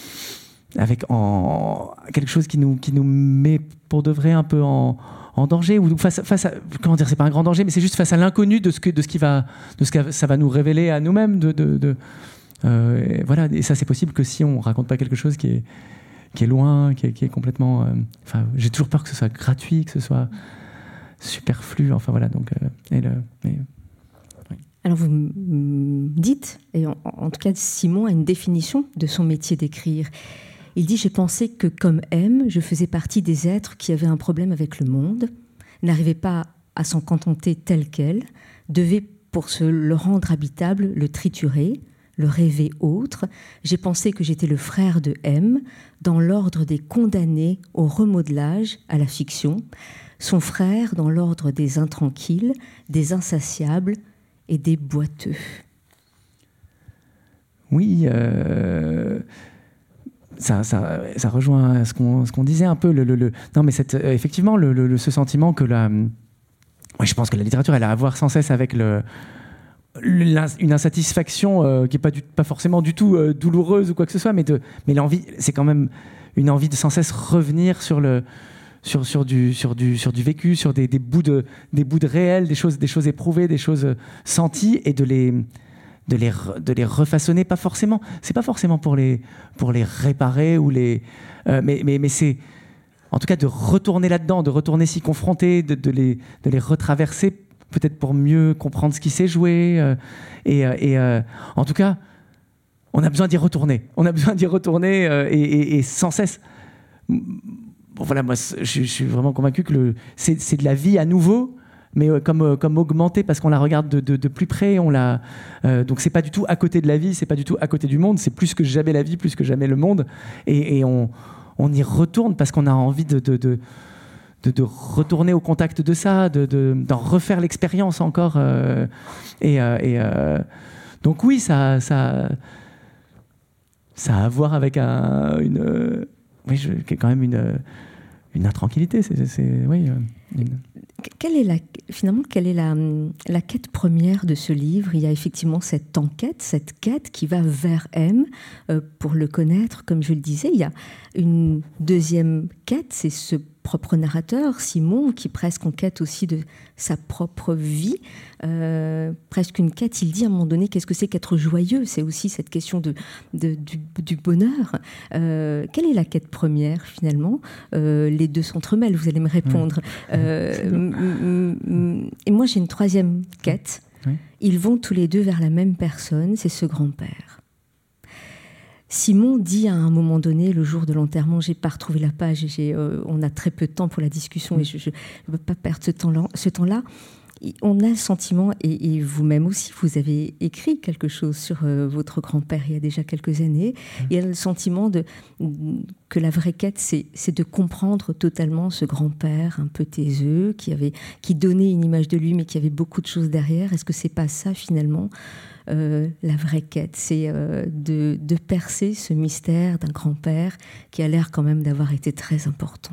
Avec en, quelque chose qui nous, qui nous met pour de vrai un peu en, en danger ou face, face à, comment dire, c'est pas un grand danger mais c'est juste face à l'inconnu de ce que, de ce qui va, de ce que ça va nous révéler à nous-mêmes de, de, de euh, et voilà et ça c'est possible que si on raconte pas quelque chose qui est, qui est loin qui est, qui est complètement euh, enfin j'ai toujours peur que ce soit gratuit que ce soit superflu enfin voilà donc euh, et le, et, oui. Alors vous me dites et en, en tout cas Simon a une définition de son métier d'écrire. Il dit « J'ai pensé que, comme M, je faisais partie des êtres qui avaient un problème avec le monde, n'arrivaient pas à s'en contenter tel quel, devaient, pour se le rendre habitable, le triturer, le rêver autre. J'ai pensé que j'étais le frère de M, dans l'ordre des condamnés au remodelage, à la fiction, son frère dans l'ordre des intranquilles, des insatiables et des boiteux. » Oui, euh... Ça, ça, ça rejoint ce qu'on, ce qu'on disait un peu. Le, le, le... Non, mais cette, euh, effectivement, le, le, ce sentiment que la... Oui, je pense que la littérature, elle a à voir sans cesse avec le, une insatisfaction euh, qui n'est pas, pas forcément du tout euh, douloureuse ou quoi que ce soit, mais, de, mais l'envie, c'est quand même une envie de sans cesse revenir sur, le, sur, sur, du, sur, du, sur du vécu, sur des, des, bouts de, des bouts de réel, des choses, des choses éprouvées, des choses senties, et de les... De les, de les refaçonner, pas forcément, c'est pas forcément pour les, pour les réparer, ou les, euh, mais, mais, mais c'est en tout cas de retourner là-dedans, de retourner s'y confronter, de, de, les, de les retraverser, peut-être pour mieux comprendre ce qui s'est joué. Euh, et et euh, en tout cas, on a besoin d'y retourner. On a besoin d'y retourner euh, et, et, et sans cesse. Bon, voilà, moi, je, je suis vraiment convaincu que le, c'est, c'est de la vie à nouveau, mais comme, comme augmentée parce qu'on la regarde de, de, de plus près. On la, euh, donc c'est pas du tout à côté de la vie, c'est pas du tout à côté du monde, c'est plus que jamais la vie, plus que jamais le monde. Et, et on, on y retourne parce qu'on a envie de, de, de, de, de retourner au contact de ça, de, de, d'en refaire l'expérience encore. Euh, et euh, et euh, donc oui, ça, ça, ça a à voir avec un, une, euh, oui, je, quand même une, une intranquillité. C'est, c'est, oui, une... Quelle est la, finalement, quelle est la, la quête première de ce livre ? Il y a effectivement cette enquête, cette quête qui va vers M. Euh, pour le connaître, comme je le disais, il y a une deuxième quête, c'est ce propre narrateur, Simon, qui presque en quête aussi de sa propre vie, euh, presque une quête. Il dit à un moment donné, qu'est-ce que c'est qu'être joyeux ? C'est aussi cette question de, de, du, du bonheur. Euh, quelle est la quête première, finalement ? euh, Les deux s'entremêlent, vous allez me répondre. Mmh. Euh, m- m- et moi, j'ai une troisième quête. Oui. Ils vont tous les deux vers la même personne, c'est ce grand-père. Simon dit à un moment donné, le jour de l'enterrement, j'ai pas retrouvé la page, j'ai, euh, on a très peu de temps pour la discussion et je ne veux pas perdre ce temps-là. Ce temps-là, on a le sentiment, et, et vous-même aussi, vous avez écrit quelque chose sur euh, votre grand-père il y a déjà quelques années, mmh. il y a le sentiment de, que la vraie quête, c'est, c'est de comprendre totalement ce grand-père un peu taiseux, qui, avait, qui donnait une image de lui, mais qui avait beaucoup de choses derrière. Est-ce que c'est pas ça, finalement, Euh, la vraie quête, c'est euh, de, de percer ce mystère d'un grand-père qui a l'air quand même d'avoir été très important.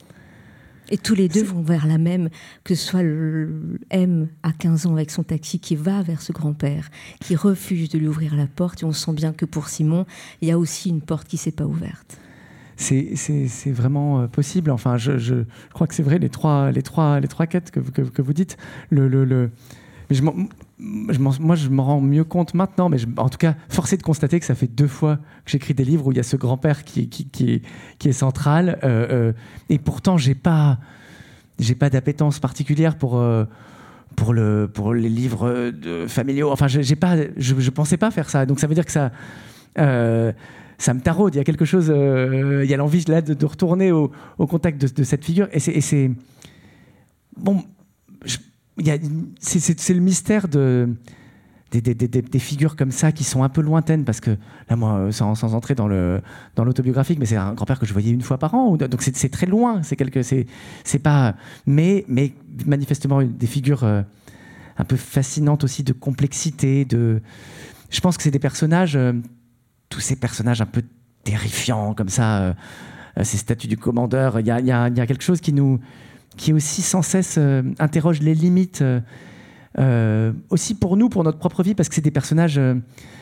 Et tous les deux c'est... vont vers la même, que ce soit le M à quinze ans avec son taxi qui va vers ce grand-père, qui refuse de lui ouvrir la porte, et on sent bien que pour Simon, il y a aussi une porte qui ne s'est pas ouverte. C'est, c'est, c'est vraiment possible. Enfin, je, je, je crois que c'est vrai, les trois, les trois, les trois quêtes que, que, que vous dites. Le, le, le... Mais je m'en, je m'en, moi, je m'en rends mieux compte maintenant, mais je, en tout cas, force est de constater que ça fait deux fois que j'écris des livres où il y a ce grand-père qui, qui, qui, est, qui est central. Euh, euh, et pourtant, j'ai pas, j'ai pas d'appétence particulière pour, euh, pour, le, pour les livres de, familiaux. Enfin, je, j'ai pas, je, je pensais pas faire ça. Donc, ça veut dire que ça... Euh, ça me taraude, il y a quelque chose, euh, il y a l'envie là de, de retourner au, au contact de, de cette figure, et c'est, et c'est bon, je, il y a, c'est, c'est, c'est le mystère de, des, des, des, des figures comme ça qui sont un peu lointaines, parce que là, moi, sans, sans entrer dans, le, dans l'autobiographique, mais c'est un grand-père que je voyais une fois par an, donc c'est, c'est très loin, c'est, quelque, c'est, c'est pas, mais, mais manifestement des figures euh, un peu fascinantes aussi, de complexité, de, je pense que c'est des personnages... Euh, tous ces personnages un peu terrifiants comme ça, euh, ces statues du commandeur, il y a, y a, y a quelque chose qui nous, qui aussi sans cesse euh, interroge les limites, euh, euh, aussi pour nous, pour notre propre vie, parce que c'est des personnages euh,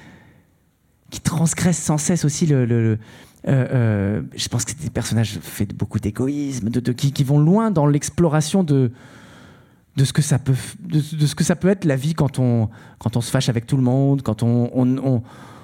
qui transgressent sans cesse aussi le... le, le euh, euh, je pense que c'est des personnages faits de beaucoup d'égoïsme, de, de, qui, qui vont loin dans l'exploration de... de ce que ça peut, de, de ce que ça peut être la vie quand on, quand on se fâche avec tout le monde, quand on... on, on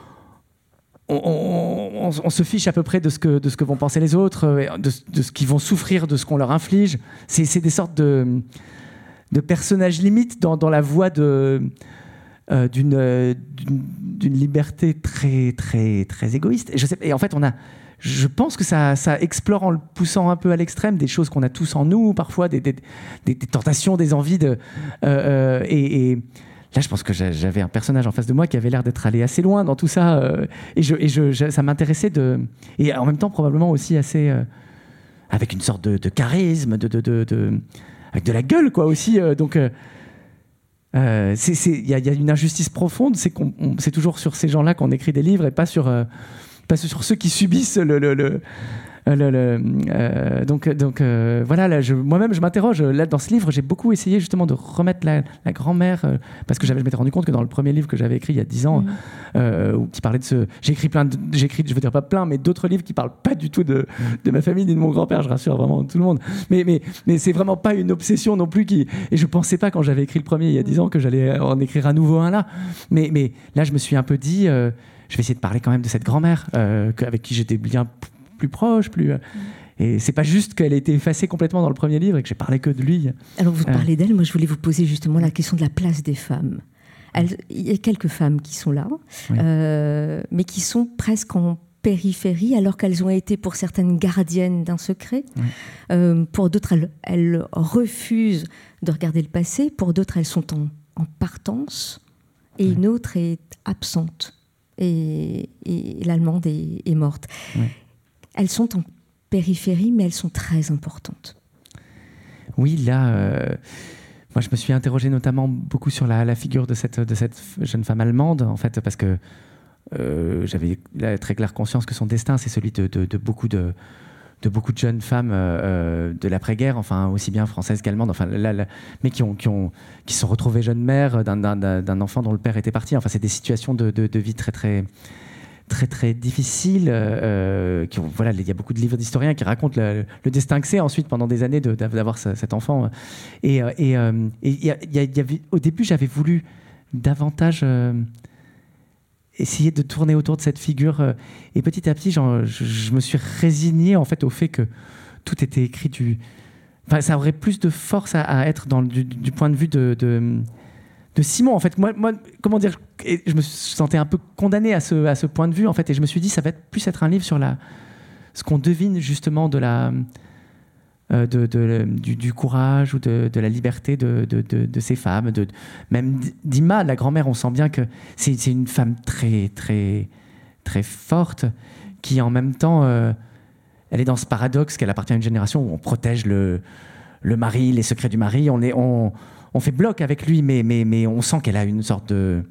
On, on, on, on se fiche à peu près de ce que, de ce que vont penser les autres, de, de ce qu'ils vont souffrir, de ce qu'on leur inflige. C'est, c'est des sortes de, de personnages limites dans, dans la voie de, euh, d'une, d'une, d'une liberté très, très, très égoïste. Et, je sais, et en fait, on a, je pense que ça, ça explore en le poussant un peu à l'extrême des choses qu'on a tous en nous, parfois des, des, des, des tentations, des envies. De, euh, euh, et, et là, je pense que j'avais un personnage en face de moi qui avait l'air d'être allé assez loin dans tout ça. Euh, et je, et je, je, ça m'intéressait de... Et en même temps, probablement aussi assez... Euh, avec une sorte de, de charisme, de, de, de, de, avec de la gueule, quoi, aussi. Euh, donc, il euh, c'est, c'est, y, a, y a une injustice profonde. C'est, qu'on, on, c'est toujours sur ces gens-là qu'on écrit des livres et pas sur, euh, pas sur ceux qui subissent le... le, le Le, le, euh, donc, donc euh, voilà, là, je, moi-même je m'interroge. Là, dans ce livre, j'ai beaucoup essayé justement de remettre la, la grand-mère, euh, parce que j'avais, je m'étais rendu compte que dans le premier livre que j'avais écrit il y a dix ans, mmh. euh, qui parlait de ce, j'ai écrit plein, de, j'ai écrit, je veux dire pas plein, mais d'autres livres qui parlent pas du tout de, de ma famille ni de mon grand-père. Je rassure vraiment tout le monde. Mais, mais, mais c'est vraiment pas une obsession non plus qui. Et je pensais pas quand j'avais écrit le premier il y a dix ans que j'allais en écrire à nouveau un là. Mais, mais là, je me suis un peu dit, euh, je vais essayer de parler quand même de cette grand-mère euh, avec qui j'étais bien plus proche, plus. Et c'est pas juste qu'elle a été effacée complètement dans le premier livre et que j'ai parlé que de lui. Alors vous parlez euh... d'elle, moi je voulais vous poser justement la question de la place des femmes. Elle, il y a quelques femmes qui sont là, oui. euh, mais qui sont presque en périphérie, alors qu'elles ont été pour certaines gardiennes d'un secret. Oui. Euh, pour d'autres, elles, elles refusent de regarder le passé. Pour d'autres, elles sont en, en partance. Et oui. Une autre est absente. Et, et l'allemande est, est morte. Oui. Elles sont en périphérie, mais elles sont très importantes. oui, là, euh, moi je me suis interrogé notamment beaucoup sur la, la figure de cette, de cette jeune femme allemande, en fait, parce que euh, j'avais la très claire conscience que son destin, c'est celui de, de, de beaucoup de de beaucoup de jeunes femmes euh, de l'après-guerre, enfin aussi bien françaises qu'allemandes, enfin là, là, mais qui ont qui ont qui se sont retrouvées jeunes mères d'un, d'un, d'un enfant dont le père était parti. Enfin, c'est des situations de, de, de vie très très très très difficiles. Euh, qui ont, voilà, il y a beaucoup de livres d'historiens qui racontent le, le destin que c'est ensuite pendant des années de, d'avoir ce, cet enfant. Et et, euh, et y a, y a, y avait, au début, j'avais voulu davantage euh, essayer de tourner autour de cette figure, et petit à petit je, je me suis résigné en fait au fait que tout était écrit du... Enfin, ça aurait plus de force à, à être dans le, du, du point de vue de, de, de Simon en fait. Moi, moi comment dire, et je me sentais un peu condamné à ce, à ce point de vue en fait, et je me suis dit ça va être plus être un livre sur la, ce qu'on devine justement de la... De, de, de, du, du courage ou de, de la liberté de, de, de, de ces femmes, de, même d'Ima, la grand-mère, on sent bien que c'est, c'est une femme très, très, très forte qui, en même temps, euh, elle est dans ce paradoxe qu'elle appartient à une génération où on protège le, le mari, les secrets du mari, on, est, on, on fait bloc avec lui, mais, mais, mais on sent qu'elle a une sorte de,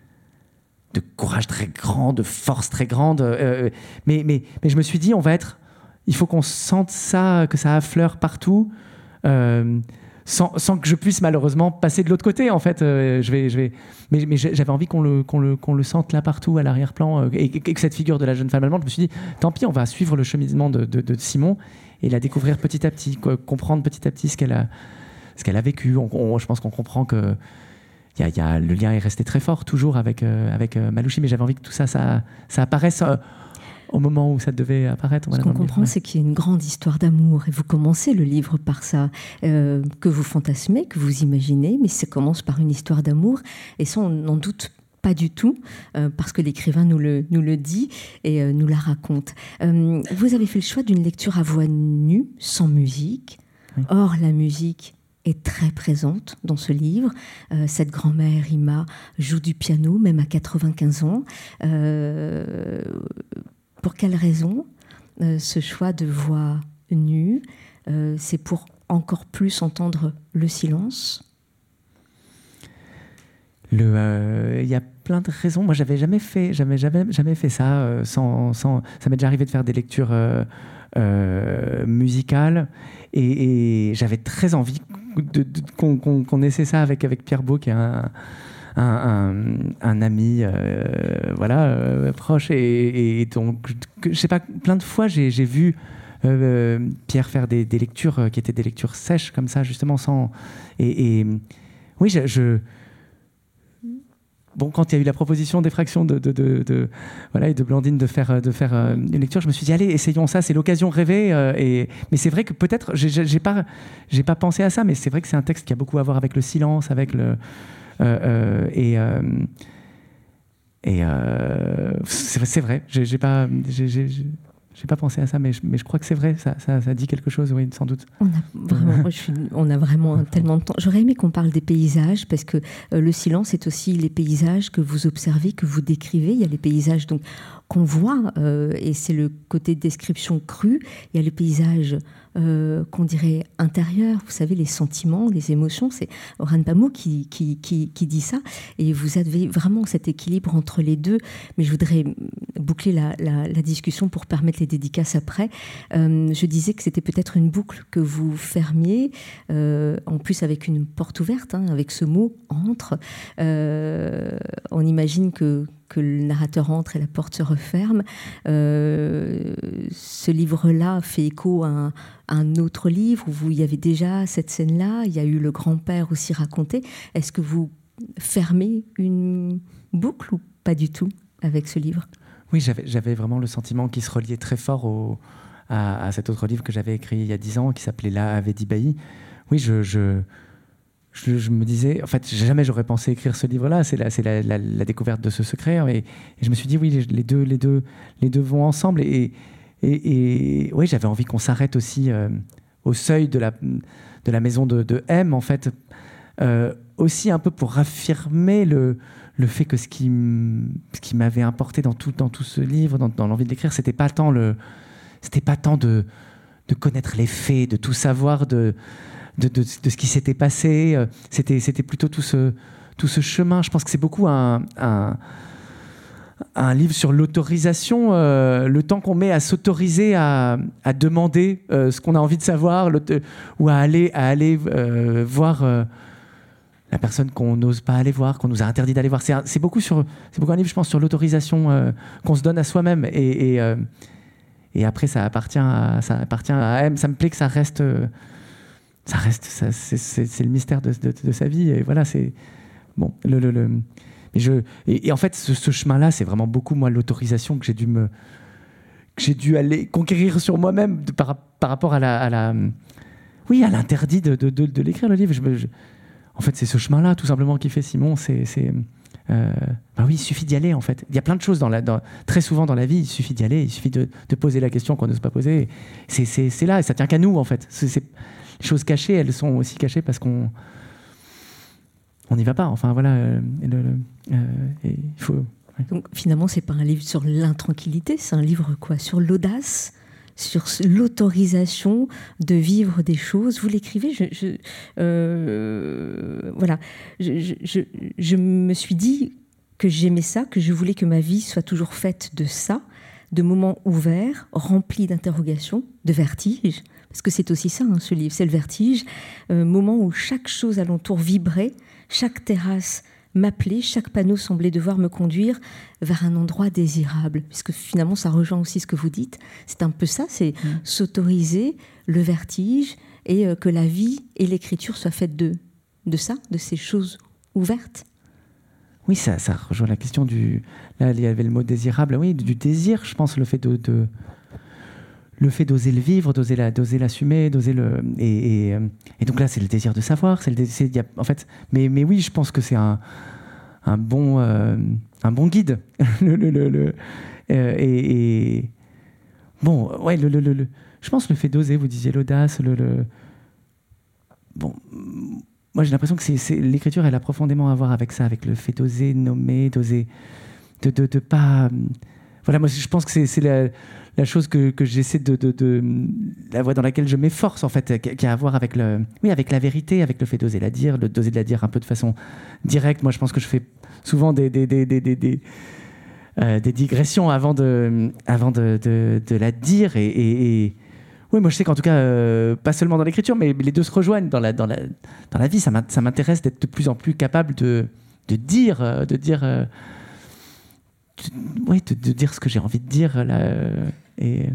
de courage très grand, de force très grande. Euh, mais, mais, mais je me suis dit, on va être... Il faut qu'on sente ça, que ça affleure partout, euh, sans, sans que je puisse malheureusement passer de l'autre côté. En fait, euh, je vais, je vais. Mais, mais j'avais envie qu'on le, qu'on le, qu'on le sente là partout, à l'arrière-plan, euh, et, et que cette figure de la jeune femme allemande. Je me suis dit, tant pis, on va suivre le cheminement de, de, de Simon et la découvrir petit à petit, quoi, comprendre petit à petit ce qu'elle a, ce qu'elle a vécu. On, on, je pense qu'on comprend que y a, y a, le lien est resté très fort toujours avec euh, avec euh, Malouchi, mais j'avais envie que tout ça, ça, ça apparaisse. Euh, au moment où ça devait apparaître. Ce qu'on comprend, c'est qu'il y a une grande histoire d'amour, et vous commencez le livre par ça, euh, que vous fantasmez, que vous imaginez, mais ça commence par une histoire d'amour, et ça, on n'en doute pas du tout, euh, parce que l'écrivain nous le, nous le dit et euh, nous la raconte. Euh, vous avez fait le choix d'une lecture à voix nue, sans musique. Oui. Or, la musique est très présente dans ce livre. Euh, cette grand-mère, Ima, joue du piano, même à quatre-vingt-quinze ans. Euh, Pour quelle raison euh, ce choix de voix nue? euh, C'est pour encore plus entendre le silence? Il euh, y a plein de raisons. Moi, j'avais jamais fait, jamais, jamais, jamais fait ça. Euh, sans, sans, ça m'est déjà arrivé de faire des lectures euh, euh, musicales, et, et j'avais très envie de, de, qu'on, qu'on, qu'on essaie ça avec, avec Pierre Beau, qui est un... Un, un, un ami euh, voilà, euh, proche, et, et donc je sais pas, plein de fois j'ai, j'ai vu euh, Pierre faire des, des lectures qui étaient des lectures sèches comme ça, justement, sans et, et oui, je, je bon, quand il y a eu la proposition d'Effraction de, de, de, de voilà, et de Blandine de faire, de faire une lecture, je me suis dit allez, essayons ça, c'est l'occasion rêvée. Euh, et mais c'est vrai que peut-être j'ai, j'ai pas j'ai pas pensé à ça, mais c'est vrai que c'est un texte qui a beaucoup à voir avec le silence, avec le Euh, euh, et euh, et euh, c'est, c'est vrai, j'ai, j'ai pas j'ai, j'ai, j'ai pas pensé à ça, mais je, mais je crois que c'est vrai, ça, ça, ça dit quelque chose, oui, sans doute. On a vraiment, je suis, on a vraiment tellement de temps. J'aurais aimé qu'on parle des paysages, parce que euh, le silence est aussi les paysages que vous observez, que vous décrivez. Il y a les paysages donc qu'on voit, euh, et c'est le côté de description crue. Il y a les paysages Euh, qu'on dirait intérieur, vous savez, les sentiments, les émotions. C'est Orhan Pamuk qui, qui, qui, qui dit ça, et vous avez vraiment cet équilibre entre les deux. Mais je voudrais boucler la, la, la discussion pour permettre les dédicaces après. Euh, je disais que c'était peut-être une boucle que vous fermiez, euh, en plus avec une porte ouverte, hein, avec ce mot « entre ». Euh, on imagine que que le narrateur entre et la porte se referme. Euh, ce livre-là fait écho à un, à un autre livre où il y avait déjà cette scène-là. Il y a eu le grand-père aussi raconté. Est-ce que vous fermez une boucle ou pas du tout avec ce livre? Oui, j'avais, j'avais vraiment le sentiment qui se reliait très fort au, à, à cet autre livre que j'avais écrit il y a dix ans, qui s'appelait La Ave d'Ibaï. Oui, je... je... Je, je me disais, en fait, jamais j'aurais pensé écrire ce livre-là. C'est la, c'est la, la, la découverte de ce secret, et, et je me suis dit, oui, les, les deux, les deux, les deux vont ensemble. Et, et, et oui, j'avais envie qu'on s'arrête aussi euh, au seuil de la, de la maison de, de M, en fait, euh, aussi un peu pour affirmer le, le fait que ce qui, ce qui m'avait importé dans tout, dans tout ce livre, dans, dans l'envie de l'écrire, c'était pas tant le, c'était pas tant de, de connaître les faits, de tout savoir, de de, de, de ce qui s'était passé. C'était, c'était plutôt tout ce, tout ce chemin. Je pense que c'est beaucoup un, un, un livre sur l'autorisation, euh, le temps qu'on met à s'autoriser à, à demander euh, ce qu'on a envie de savoir, ou à aller, à aller euh, voir euh, la personne qu'on n'ose pas aller voir, qu'on nous a interdit d'aller voir. C'est, un, c'est, beaucoup, sur, c'est beaucoup un livre, je pense, sur l'autorisation euh, qu'on se donne à soi-même. Et, et, euh, et après, ça appartient à, ça appartient à M. Ça me plaît que ça reste... Euh, ça reste ça, c'est, c'est, c'est le mystère de, de, de sa vie. Et voilà, c'est... Bon, le... le, le et, je, et, et en fait, ce, ce chemin-là, c'est vraiment beaucoup, moi, l'autorisation que j'ai dû me... que j'ai dû aller conquérir sur moi-même de, par, par rapport à la... À la oui, à l'interdit de, de, de, de l'écrire, le livre. Je, je, En fait, c'est ce chemin-là, tout simplement, qui fait Simon. C'est, c'est, euh, bah oui, il suffit d'y aller, en fait. Il y a plein de choses, dans la, dans, très souvent dans la vie, il suffit d'y aller, il suffit de, de poser la question qu'on n'ose pas poser. C'est, c'est, c'est là, et ça tient qu'à nous, en fait. C'est, c'est, les choses cachées, elles sont aussi cachées parce qu'on on n'y va pas. Enfin, voilà. Euh, le, le, euh, et il faut... Ouais. Donc, finalement, c'est pas un livre sur l'intranquillité, c'est un livre, quoi, sur l'audace, sur l'autorisation de vivre des choses. Vous l'écrivez, je, je, euh, voilà, je, je, je, je me suis dit que j'aimais ça, que je voulais que ma vie soit toujours faite de ça, de moments ouverts, remplis d'interrogations, de vertiges, parce que c'est aussi ça, hein, ce livre, c'est le vertige, euh, moment où chaque chose alentour vibrait, chaque terrasse m'appelait, chaque panneau semblait devoir me conduire vers un endroit désirable, puisque finalement ça rejoint aussi ce que vous dites, c'est un peu ça, c'est mmh. s'autoriser le vertige et euh, que la vie et l'écriture soient faites de, de ça, de ces choses ouvertes. Oui, ça, ça rejoint la question du... Là, il y avait le mot désirable, oui, du désir, je pense, le fait de... de... le fait d'oser le vivre, d'oser, la, d'oser l'assumer, d'oser le... Et, et, et donc là, c'est le désir de savoir. C'est le désir, c'est, y a, en fait, mais, mais oui, je pense que c'est un, un, bon, euh, un bon guide. le, le, le, le, euh, et, et... Bon, ouais, le, le, le, le, je pense le fait d'oser, vous disiez l'audace, le... le... Bon, moi j'ai l'impression que c'est, c'est, l'écriture, elle a profondément à voir avec ça, avec le fait d'oser nommer, d'oser... De, de, de pas... Voilà, moi je pense que c'est, c'est la... la chose que, que j'essaie de, de, de... la voie dans laquelle je m'efforce, en fait, qui a à voir avec, le, oui, avec la vérité, avec le fait d'oser la dire, le, d'oser la dire un peu de façon directe. Moi, je pense que je fais souvent des, des, des, des, des, des, euh, des digressions avant de, avant de, de, de la dire. Et, et, et... Oui, moi, je sais qu'en tout cas, euh, pas seulement dans l'écriture, mais les deux se rejoignent dans la, dans la, dans la vie. Ça m'intéresse d'être de plus en plus capable de, de dire... De dire euh, de, ouais, de, de dire ce que j'ai envie de dire, là... Euh, Et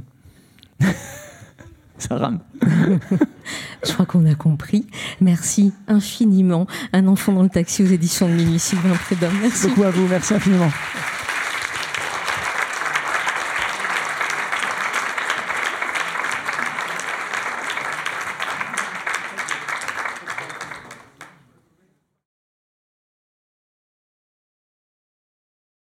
ça rame. Je crois qu'on a compris. Merci infiniment. Un enfant dans le taxi aux éditions de Minuit, Sylvain Prédhomme. Merci beaucoup à vous. Merci infiniment.